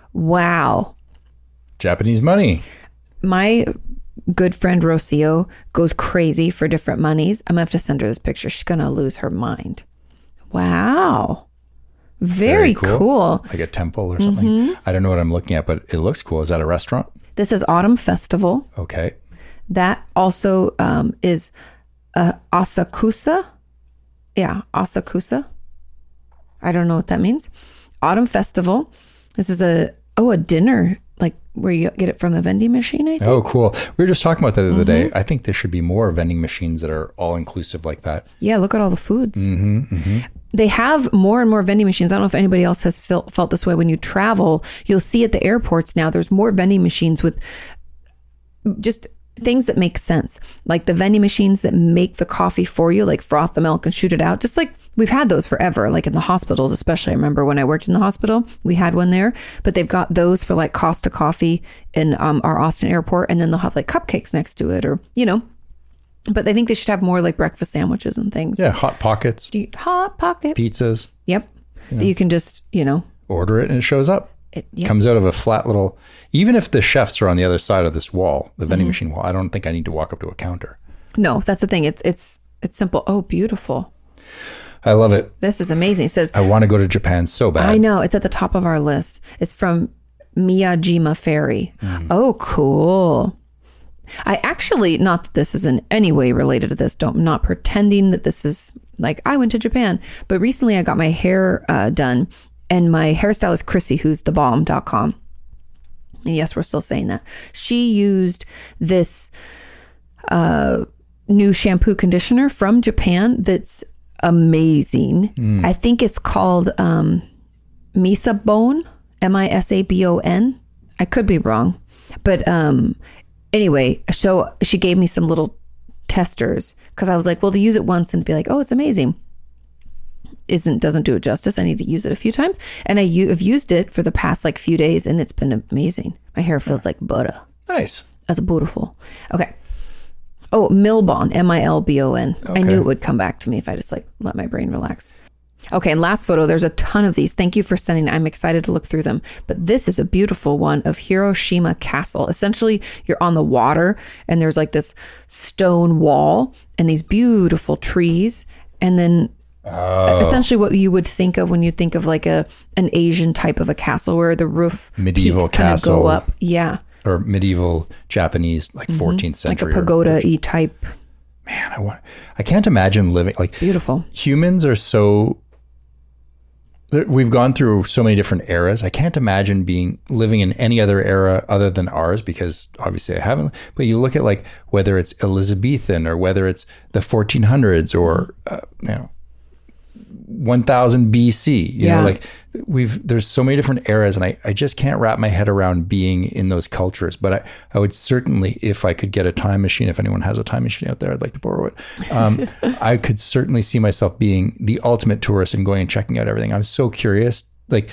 Wow.
Japanese money.
My good friend Rocio goes crazy for different monies. I'm gonna have to send her this picture. She's gonna lose her mind. Wow. Very, cool.
Like a temple or something.
Mm-hmm.
I don't know what I'm looking at, but it looks cool. Is that a restaurant?
This is Autumn Festival.
Okay.
That also um, is uh, Asakusa. Yeah, Asakusa. I don't know what that means. Autumn Festival. This is a, oh, a dinner, like where you get it from the vending machine, I think.
Oh, cool. We were just talking about that the other
Mm-hmm.
day. I think there should be more vending machines that are all inclusive like that.
Yeah, look at all the foods.
Mm-hmm, mm-hmm.
They have more and more vending machines. I don't know if anybody else has felt, felt this way when you travel. You'll see at the airports now, there's more vending machines with just things that make sense. Like the vending machines that make the coffee for you, like froth the milk and shoot it out. Just like we've had those forever, like in the hospitals, especially. I remember when I worked in the hospital, we had one there, but they've got those for like Costa Coffee in um, our Austin airport. And then they'll have like cupcakes next to it or, you know, but I think they should have more like breakfast sandwiches and things.
Yeah, Hot Pockets,
Do you, hot pocket.
pizzas.
Yep. That you can just, you know,
Order it and it shows up.
it, yep.
Comes out of a flat little, even if the chefs are on the other side of this wall, the
Mm-hmm.
vending machine wall, I don't think I need to walk up to a counter.
No, that's the thing. It's, it's, it's simple. Oh, beautiful.
I love it.
This is amazing. It says,
I want to go to Japan so bad.
I know it's at the top of our list. It's from Miyajima Ferry. Oh, cool. I actually, not that this is in any way related to this, don't, I'm not pretending that this is like, I went to Japan, but recently I got my hair uh, done and my hairstylist, Chrissy, who's the bomb dot com. And yes, we're still saying that. She used this uh, new shampoo conditioner from Japan that's amazing. I think it's called um, Misabone, M I S A B O N. I could be wrong. But um, anyway, so she gave me some little testers because I was like, well, to use it once and be like, oh, it's amazing. Isn't doesn't do it justice. I need to use it a few times. And I u- have used it for the past like few days and it's been amazing. My hair feels like butter.
Nice.
That's beautiful. Okay. Oh, Milbon, M I L B O N. I
Okay.
knew it would come back to me if I just like let my brain relax. Okay, and last photo, there's a ton of these. Thank you for sending it. I'm excited to look through them. But this is a beautiful one of Hiroshima Castle. Essentially, you're on the water and there's like this stone wall and these beautiful trees. And then oh. essentially what you would think of when you think of like a an Asian type of a castle where the roof
medieval
peaks kind of
castle
go up. Yeah.
Or medieval Japanese, like fourteenth mm-hmm. century.
Like a pagoda-y type.
Man, I want, I can't imagine living like
beautiful.
Humans are so... We've gone through so many different eras. I can't imagine being living in any other era other than ours, because obviously I haven't. But you look at like whether it's Elizabethan or whether it's the fourteen hundreds or uh, you know one thousand B C. You
yeah.
know, like we've there's so many different eras, and I, I just can't wrap my head around being in those cultures. But I, I would certainly, if I could get a time machine, if anyone has a time machine out there, I'd like to borrow it. Um, I could certainly see myself being the ultimate tourist and going and checking out everything. I'm so curious. Like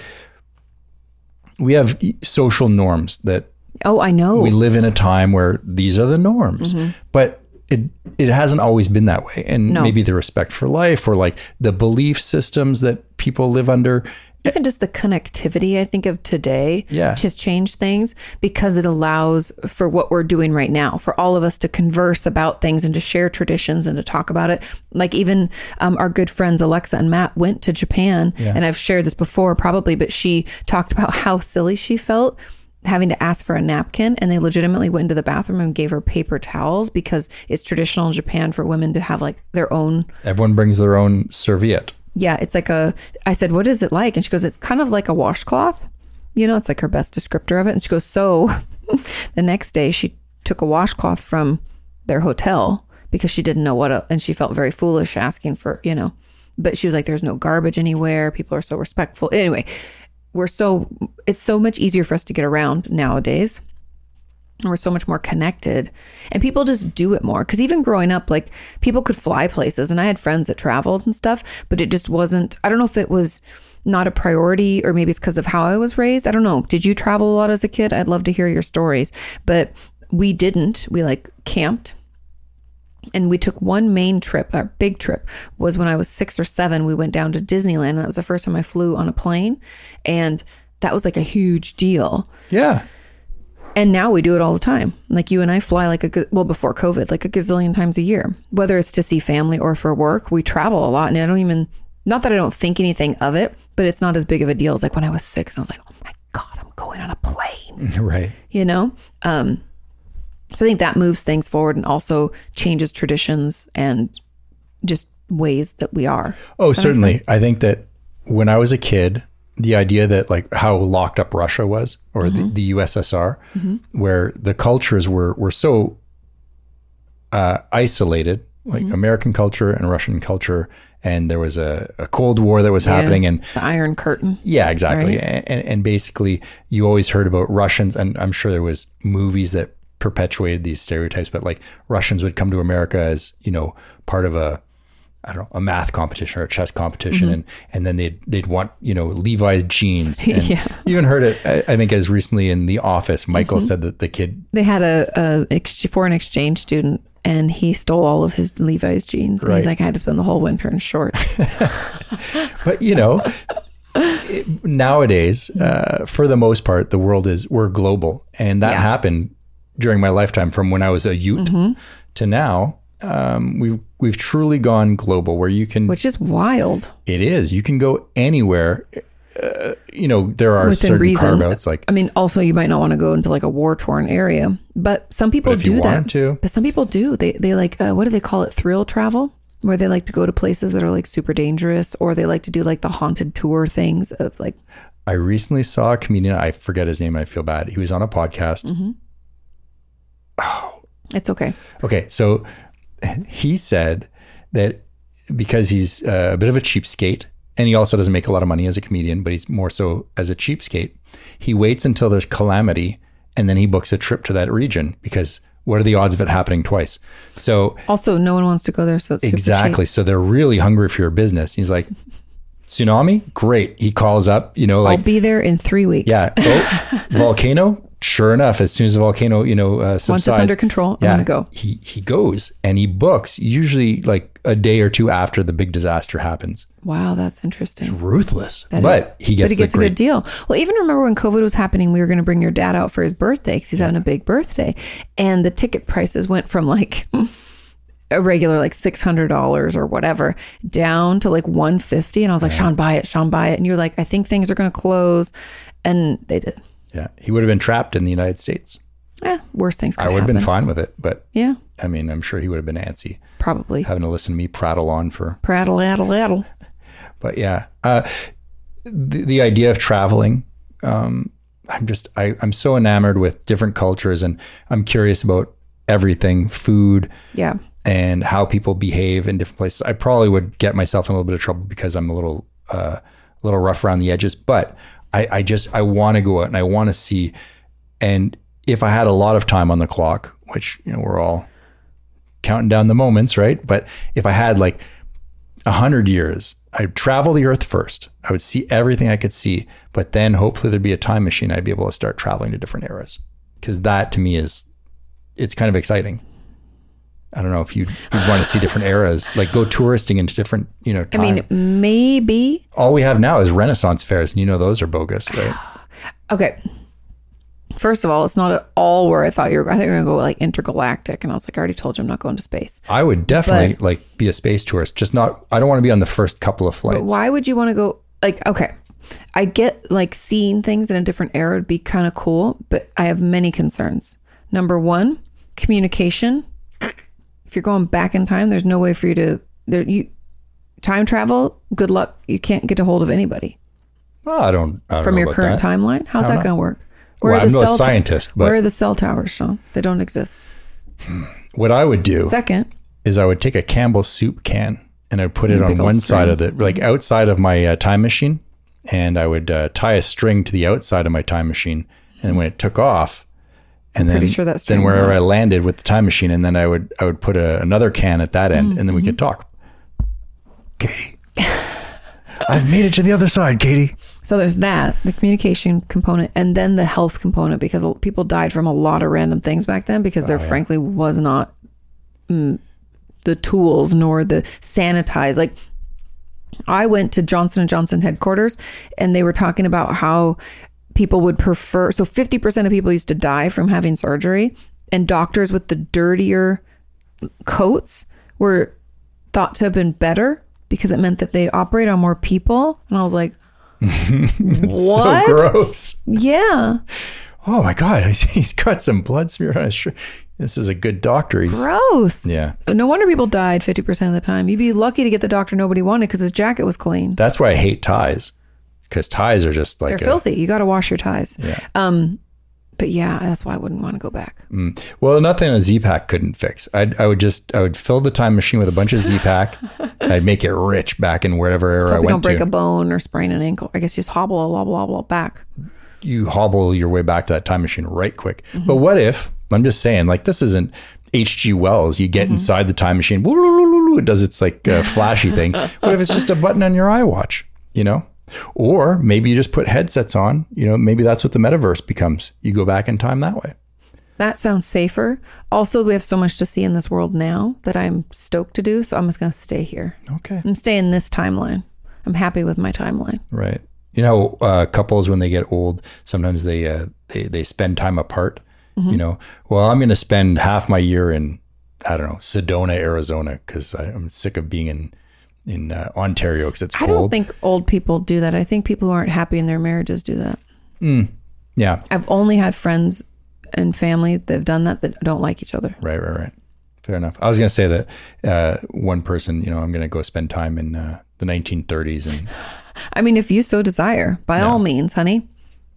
we have social norms that
oh, I know
we live in a time where these are the norms, mm-hmm. but it it hasn't always been that way. And
no.
maybe the respect for life or like the belief systems that people live under.
Even just the connectivity, I think, of today
yeah.
has changed things because it allows for what we're doing right now, for all of us to converse about things and to share traditions and to talk about it. Like even um, our good friends, Alexa and Matt, went to Japan.
Yeah.
And I've shared this before probably, but she talked about how silly she felt having to ask for a napkin, and they legitimately went into the bathroom and gave her paper towels because it's traditional in Japan for women to have like their own.
Everyone brings their own serviette.
Yeah, it's like a, I said, what is it like? And she goes, it's kind of like a washcloth. You know, it's like her best descriptor of it. And she goes, so the next day she took a washcloth from their hotel because she didn't know what, a, and she felt very foolish asking for, you know, but she was like, there's no garbage anywhere. People are so respectful. Anyway, we're so, it's so much easier for us to get around nowadays. And we're so much more connected and people just do it more. Cause even growing up, like people could fly places and I had friends that traveled and stuff, but it just wasn't, I don't know if it was not a priority or maybe it's because of how I was raised. I don't know. Did you travel a lot as a kid? I'd love to hear your stories, but we didn't. We like camped and we took one main trip. Our big trip was when I was six or seven, we went down to Disneyland and that was the first time I flew on a plane. And that was like a huge deal.
Yeah.
And now we do it all the time. Like you and I fly like a, well, before COVID, like a gazillion times a year, whether it's to see family or for work, we travel a lot. And I don't even, not that I don't think anything of it, but it's not as big of a deal as like when I was six, I was like, oh my God, I'm going on a plane.
Right.
You know? Um, so I think that moves things forward and also changes traditions and just ways that we are.
Oh, certainly. I think that when I was a kid, the idea that like how locked up Russia was or mm-hmm. the, the U S S R, mm-hmm. where the cultures were, were so uh, isolated, like mm-hmm. American culture and Russian culture. And there was a, a Cold War that was yeah, happening and
the Iron Curtain.
Yeah, exactly.
Right?
And, and basically you always heard about Russians, and I'm sure there was movies that perpetuated these stereotypes, but like Russians would come to America as, you know, part of a, I don't know, a math competition or a chess competition. Mm-hmm. And, and then they'd, they'd want, you know, Levi's jeans. And
yeah.
You even heard it, I, I think as recently in The Office, Michael mm-hmm. said that the kid.
They had a, a ex- foreign exchange student and he stole all of his Levi's jeans. And
right.
he's like, I had to spend the whole winter in shorts.
But, you know, it, nowadays, uh, for the most part, the world is, we're global. And that yeah. happened during my lifetime from when I was a youth mm-hmm. to now. Um, we've, we've truly gone global where you can,
which is wild.
It is. You can go anywhere. Uh, you know, there are
Within
certain
reason.
carve outs. Like,
I mean, also you might not want to go into like a war torn area, but some people
but if
do
you
that.
wanted to.
But some people do. They, they like, uh, what do they call it? Thrill travel, where they like to go to places that are like super dangerous, or they like to do like the haunted tour things of like.
I recently saw a comedian. I forget his name. I feel bad. He was on a podcast.
Mm-hmm.
Oh,
it's okay.
Okay. So he said that because he's uh, a bit of a cheapskate, and he also doesn't make a lot of money as a comedian, but he's more so as a cheapskate, he waits until there's calamity and then he books a trip to that region, because what are the odds of it happening twice? So
also no one wants to go there. So it's
exactly. So they're really hungry for your business. He's like, tsunami? Great. He calls up, you know, like,
I'll be there in three weeks.
Yeah. Oh, volcano? sure enough, as soon as the volcano, you know, uh, subsides,
once it's under control,
yeah,
I'm gonna go.
He he goes and he books usually like a day or two after the big disaster happens.
Wow, that's interesting.
Ruthless,
That
but
is-
he gets
but he gets
the
a
great,
good deal. Well, even remember when COVID was happening, we were going to bring your dad out for his birthday because he's having a big birthday, and the ticket prices went from like a regular like six hundred dollars or whatever down to like one fifty, and I was like, Sean, buy it, Sean, buy it, and you're like, I think things are going to close, and they did.
Yeah, he would have been trapped in the United States.
Eh, worse things could
I would have
happen.
been fine with it, but
Yeah,
I mean, I'm sure he would have been antsy
probably.
having to listen to me prattle on for.
Prattle, addle, addle.
But yeah, uh, the the idea of traveling, um, I'm just I, I'm so enamored with different cultures, and I'm curious about everything, food,
Yeah.
and how people behave in different places. I probably would get myself in a little bit of trouble because I'm a little uh, a little rough around the edges, but I, I just I want to go out and I want to see. And if I had a lot of time on the clock, which you know we're all counting down the moments, right? But if I had like a hundred years, I'd travel the earth first. I would see everything I could see, but then hopefully there'd be a time machine. I'd be able to start traveling to different eras, because that to me is it's kind of exciting. I don't know if you want to see different eras, like go touristing into different, you know, time.
I mean, maybe.
All we have now is Renaissance fairs, and you know those are bogus, right?
Okay. First of all, it's not at all where I thought you were. I thought you were going to go like intergalactic, and I was like, I already told you I'm not going to space.
I would definitely
But-
like be a space tourist, just not. I don't want to be on the first couple of flights.
But why would you want to go? Like, okay, I get like seeing things in a different era would be kind of cool, but I have many concerns. Number one, communication. If you're going back in time, there's no way for you to there. You time travel. Good luck. You can't get a hold of anybody
Well, I don't. I don't
from
know
your
about
current
that.
timeline. How's
I don't
that
know.
going to work? Where
Well,
are
I'm
the
no
cell
scientist, but-
where are the cell towers, Sean? They don't exist.
What I would do
Second,
is I would take a Campbell's soup can and I'd put it
a
on
big old
one side
string.
of the, like outside of my uh, time machine, and I would uh, tie a string to the outside of my time machine, and when it took off, and then
pretty sure that
then
string's
wherever
not-
I landed with the time machine, and then I would I would put a, another can at that end, and then we
Mm-hmm.
could talk. Katie, I've made it to the other side, Katie.
so there's that, the communication component, and then the health component, because a- people died from a lot of random things back then because
Oh,
there frankly was not mm, the tools nor the sanitize. Like I went to Johnson and Johnson headquarters, and they were talking about how people would prefer, so fifty percent of people used to die from having surgery, and doctors with the dirtier coats were thought to have been better because it meant that they'd operate on more people. And I was like, what?
So gross.
Yeah.
Oh my God, he's got some blood smear on his shirt. This is a good doctor. He's
Gross.
yeah.
No wonder people died fifty percent of the time. You'd be lucky to get the doctor nobody wanted because his jacket was clean.
That's why I hate ties, because ties are just like
They're
a-
filthy. You got to wash your ties.
Yeah.
Um, but yeah, that's why I wouldn't want to go back.
Well, nothing a Z-Pack couldn't fix. I'd, I would just, I would fill the time machine with a bunch of Z-Pack. I'd make it rich back in whatever era
So
I
hope you
went
don't break
to.
a bone or sprain an ankle. I guess you just hobble a blah, blah, blah back.
You hobble your way back to that time machine right quick.
Mm-hmm.
But what if, I'm just saying, like this isn't H G Wells. You get
Mm-hmm.
inside the time machine, it does its like uh, flashy thing. What if it's just a button on your iWatch, you know? Or maybe you just put headsets on, you know, maybe that's what the metaverse becomes. You go back in time that way.
That sounds safer. Also, we have so much to see in this world now that I'm stoked to do. So I'm just going to stay here.
Okay.
I'm staying in this timeline. I'm happy with my timeline.
Right. You know, uh, couples when they get old, sometimes they uh, they they spend time apart.
Mm-hmm.
You know, well, I'm going to spend half my year in I don't know Sedona, Arizona, because I'm sick of being in in uh, Ontario because it's
I
cold.
don't think old people do that. I think people who aren't happy in their marriages do that.
Yeah.
I've only had friends and family that have done that that don't like each other.
Right. Right. Right. Fair enough. I was going to say that uh, one person, you know, I'm going to go spend time in uh, the nineteen thirties, and
I mean, if you so desire, by all means, honey.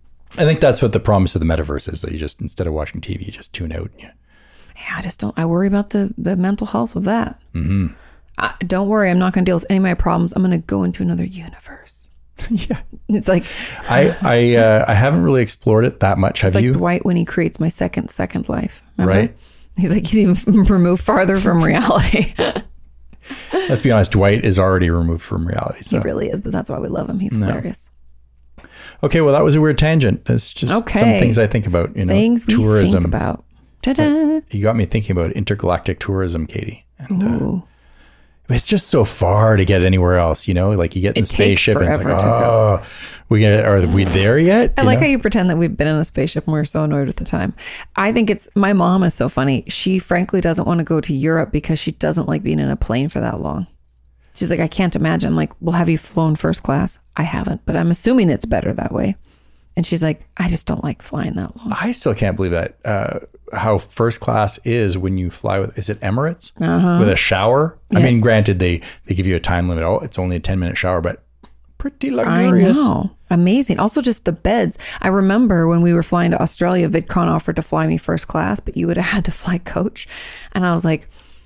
I think that's what the promise of the metaverse is. That you just instead of watching T V, you just tune out. And you,
Yeah, I just don't. I worry about the the mental health of that. Mm-hmm. I, don't worry, I'm not going to deal with any of my problems. I'm going to go into another universe.
yeah.
It's like
I I uh, I haven't really explored it that much. Have
it's like
you?
Dwight when he creates my second second life. Remember?
Right.
He's like he's even removed farther from reality.
Let's be honest. Dwight is already removed from reality. So
He really is, but that's why we love him. He's hilarious.
Okay, well, that was a weird tangent. It's just
Okay.
some things I think about, you know,
Things we
tourism.
think about. Ta-da.
You got me thinking about intergalactic tourism, Katie. And, uh,
Ooh.
it's just so far to get anywhere else, you know, like you get in
It
the
takes
spaceship and it's like,
forever to go.
oh, we get, are we there yet?
I
You
like
know?
how you pretend that we've been in a spaceship and we're so annoyed with the time. I think it's, my mom is so funny. She frankly doesn't want to go to Europe because she doesn't like being in a plane for that long. She's like, I can't imagine. I'm like, well, have you flown first class? I haven't, but I'm assuming it's better that way. And she's like, I just don't like flying that long.
I still can't believe that, uh, how first class is when you fly with, is it Emirates?
Uh-huh.
With a shower? I
Yeah.
mean, granted, they, they give you a time limit. Oh, it's only a ten minute shower, but pretty
I
luxurious.
know. Amazing. Also, just the beds. I remember when we were flying to Australia, VidCon offered to fly me first class, but you would have had to fly coach. And I was like,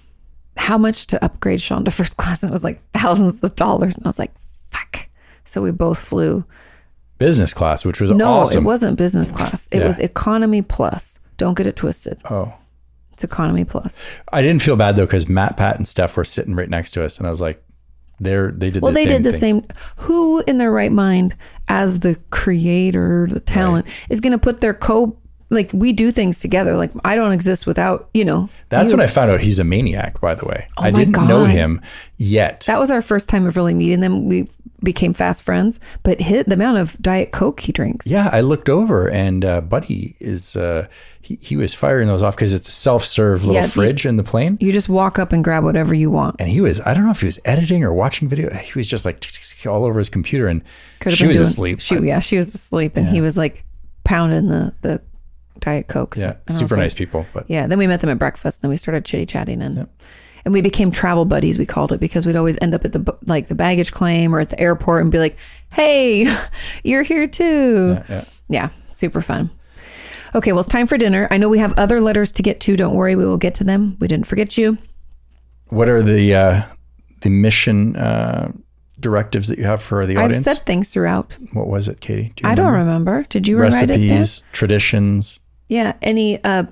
how much to upgrade Sean to first class? And it was like thousands of dollars. And I was like, fuck. So we both flew.
Business class, which was
No,
awesome.
it wasn't business class. It
Yeah.
was economy plus. Don't get it twisted.
Oh,
It's economy plus.
I didn't feel bad though, because Matt, Pat, and Steph were sitting right next to us, and I was like, "They're they did
Well,
the
they
same
did the
thing.
same. Who in their right mind, as the creator, the talent, is going to put their co, like we do things together. Like I don't exist without, you know.
That's
you.
when I found out he's a maniac. By the way, I
my
didn't know
God.
him yet.
That was our first time of really meeting them. We became fast friends, but hit the amount of Diet Coke he drinks.
Yeah, I looked over, and uh, Buddy is uh, he he was firing those off because it's a self-serve little
Yeah, you-
fridge in the plane.
You just walk up and grab whatever you want.
And he was, I don't know if he was editing or watching video. He was just like all over his computer, and
Could have
she
been
was
doing-
asleep.
She, yeah, she was asleep, and he was like pounding the the Diet Cokes.
Yeah,
And I was
super
like-
nice people. But
Yeah, then we met them at breakfast, and then we started chitty chatting, and and we became travel buddies. We called it because we'd always end up at the bu- like the baggage claim or at the airport and be like, "Hey, you're here too."
yeah, yeah.
Yeah, super fun. Okay, well, it's time for dinner. I know we have other letters to get to. Don't worry, we will get to them. We didn't forget you.
What are the uh, the mission uh, directives that you have for the
I've
audience?
said things throughout.
What was it, Katie? Do you
I don't
remember?
remember. Did you write it down?
Recipes, traditions.
Yeah, any uh,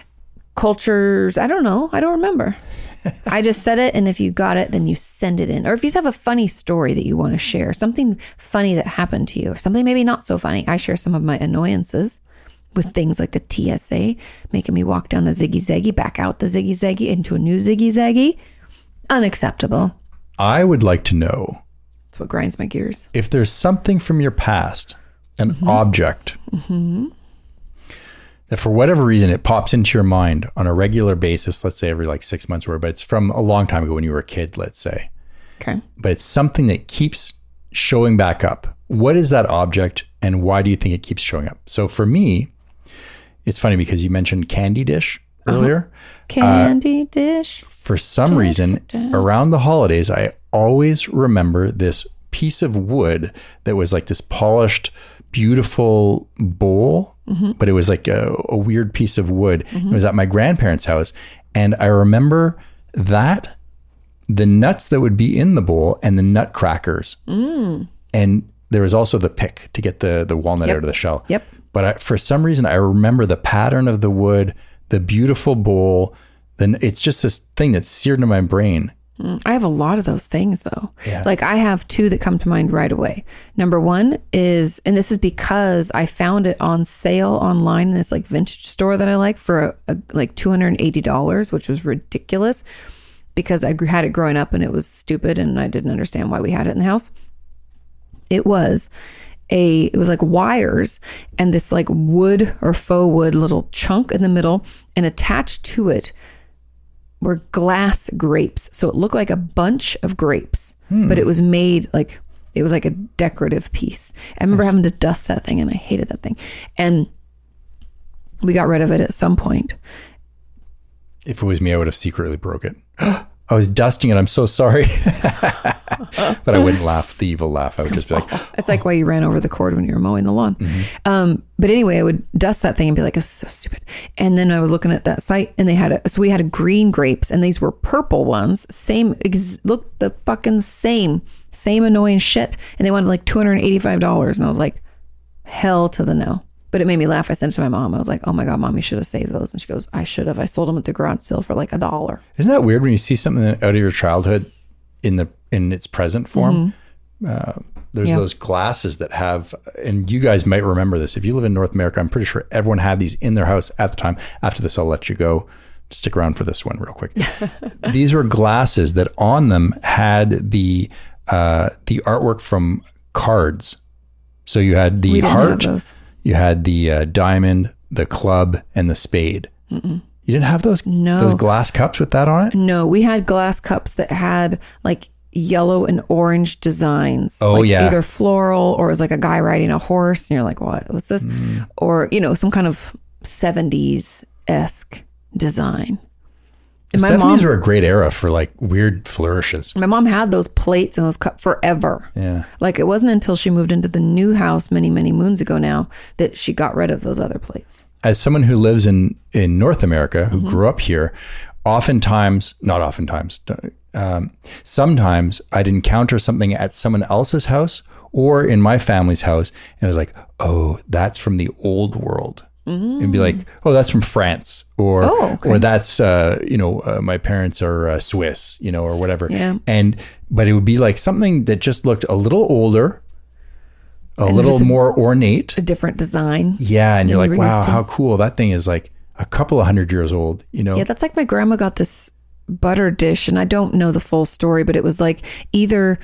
cultures? I don't know. I don't remember. I just said it, and if you got it, then you send it in. Or if you have a funny story that you want to share, something funny that happened to you, or something maybe not so funny. I share some of my annoyances with things like the T S A making me walk down a ziggy zaggy, back out the ziggy zaggy into a new ziggy zaggy. Unacceptable.
I would like to know
That's what grinds my gears.
if there's something from your past, an object, that for whatever reason it pops into your mind on a regular basis, let's say every like six months or whatever, but it's from a long time ago when you were a kid, let's say,
Okay.
but it's something that keeps showing back up. What is that object, and why do you think it keeps showing up? So for me, it's funny because you mentioned candy dish earlier.
Candy dish.
For some reason, around the holidays, I always remember this piece of wood that was like this polished, beautiful bowl, but it was like a, a weird piece of wood. It was at my grandparents' house. And I remember that, the nuts that would be in the bowl, and the nut crackers. And there was also the pick to get the, the walnut
Yep.
out of the shell.
Yep.
But I, for some reason, I remember the pattern of the wood, the beautiful bowl. Then it's just this thing that's seared into my brain.
I have a lot of those things though.
Yeah.
Like I have two that come to mind right away. Number one is, and this is because I found it on sale online in this like vintage store that I like for a, a, like two hundred eighty dollars, which was ridiculous because I gr- had it growing up and it was stupid and I didn't understand why we had it in the house. It was a, it was like wires and this like wood or faux wood little chunk in the middle, and attached to it were glass grapes. So it looked like a bunch of grapes, but it was made like, it was like a decorative piece. I remember having to dust that thing and I hated that thing. And we got rid of it at some point.
If it was me, I would have secretly broke it. I was dusting it. I'm so sorry. But I wouldn't laugh, the evil laugh. I would just be like,
It's like why you ran over the cord when you were mowing the lawn. Um, but anyway, I would dust that thing and be like, it's so stupid. And then I was looking at that site and they had a, so we had a green grapes and these were purple ones. Same, ex, look the fucking same, same annoying shit. And they wanted like two hundred eighty-five dollars. And I was like, hell to the no. But it made me laugh. I sent it to my mom. I was like, oh my God, Mom, you should have saved those. And she goes, I should have. I sold them at the garage sale for like a dollar.
isn't that weird when you see something out of your childhood in the in its present form? Uh, There's
Yeah.
those glasses that have, and you guys might remember this. If you live in North America, I'm pretty sure everyone had these in their house at the time. After this, I'll let you go. Stick around for this one real quick. These were glasses that on them had the uh, the artwork from cards. So you had the
We didn't have
heart,
those.
you had the uh, diamond, the club, and the spade. Mm-mm. You didn't have those
No.
those glass cups with that on it?
No, we had glass cups that had like yellow and orange designs.
Oh,
like
yeah.
Either floral or it was like a guy riding a horse. And you're like, what was this?
Mm.
Or, you know, some kind of seventies-esque design.
The
And my
seventies
mom,
were a great era for like weird flourishes.
my mom had those plates and those cups forever.
Yeah.
Like it wasn't until she moved into the new house many, many moons ago now that she got rid of those other plates.
As someone who lives in, in North America, who
Mm-hmm.
grew up here, oftentimes, not oftentimes, um, sometimes I'd encounter something at someone else's house or in my family's house. And I was like, oh, that's from the old world. Mm. And be like, oh, that's from France, or
Oh, okay.
or that's uh, you know, uh, my parents are uh, Swiss, you know, or whatever.
Yeah.
And but it would be like something that just looked a little older, a
And
little
just a-
more ornate.
A different design.
Yeah, and you're
than
like,
you were
wow,
used to.
how cool! That thing is like a couple of hundred years old. You know,
Yeah, that's like my grandma got this butter dish, and I don't know the full story, but it was like either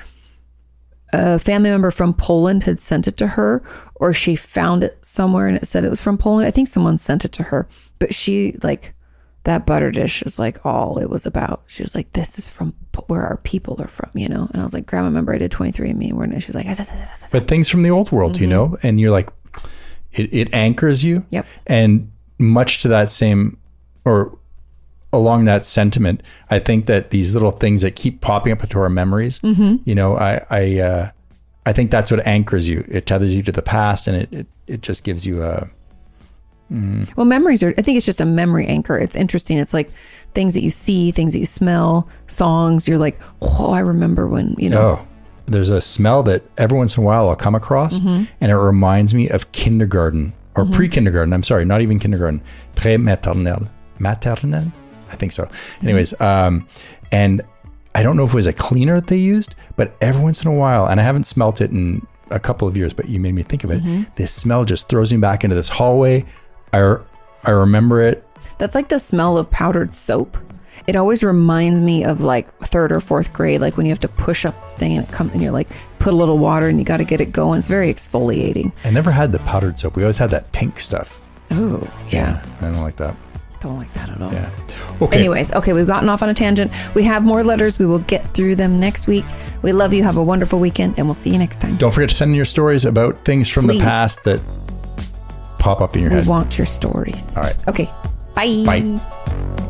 a family member from Poland had sent it to her, or she found it somewhere and it said it was from Poland. I think someone sent it to her, but she like that butter dish was like all it was about. She was like, "This is from P- where our people are from," you know. And I was like, "Grandma, remember I did twenty-three and me?" And she was like, "Ah, da, da, da, da."
but things from the old world, you know, and you're like, it, it anchors you.
Yep.
And much to that same, or along that sentiment, I think that these little things that keep popping up into our memories, you know, I, I, uh, I think that's what anchors you. It tethers you to the past, and it, it, it just gives you a,
Well, memories are, I think it's just a memory anchor. It's interesting. It's like things that you see, things that you smell, songs. You're like, oh, I remember when, you know.
oh, there's a smell that every once in a while I'll come across, and it reminds me of kindergarten or pre-kindergarten. I'm sorry, not even kindergarten, pré-maternelle, maternelle, I think so. Anyways, um, and I don't know if it was a cleaner that they used, but every once in a while, and I haven't smelt it in a couple of years, but you made me think of it. This smell just throws me back into this hallway. I I remember it.
That's like the smell of powdered soap. It always reminds me of like third or fourth grade, like when you have to push up the thing and it comes and you're like, put a little water and you got to get it going. It's very exfoliating.
I never had the powdered soap. We always had that pink stuff.
Oh, yeah.
I don't like that.
Don't like that at all.
Yeah. Okay.
Anyways, okay, we've gotten off on a tangent. We have more letters. We will get through them next week. We love you. Have a wonderful weekend, and we'll see you next time.
Don't forget to send in your stories about things from
Please.
the past that pop up in your
We
head.
want your stories.
All right.
Okay. Bye.
Bye.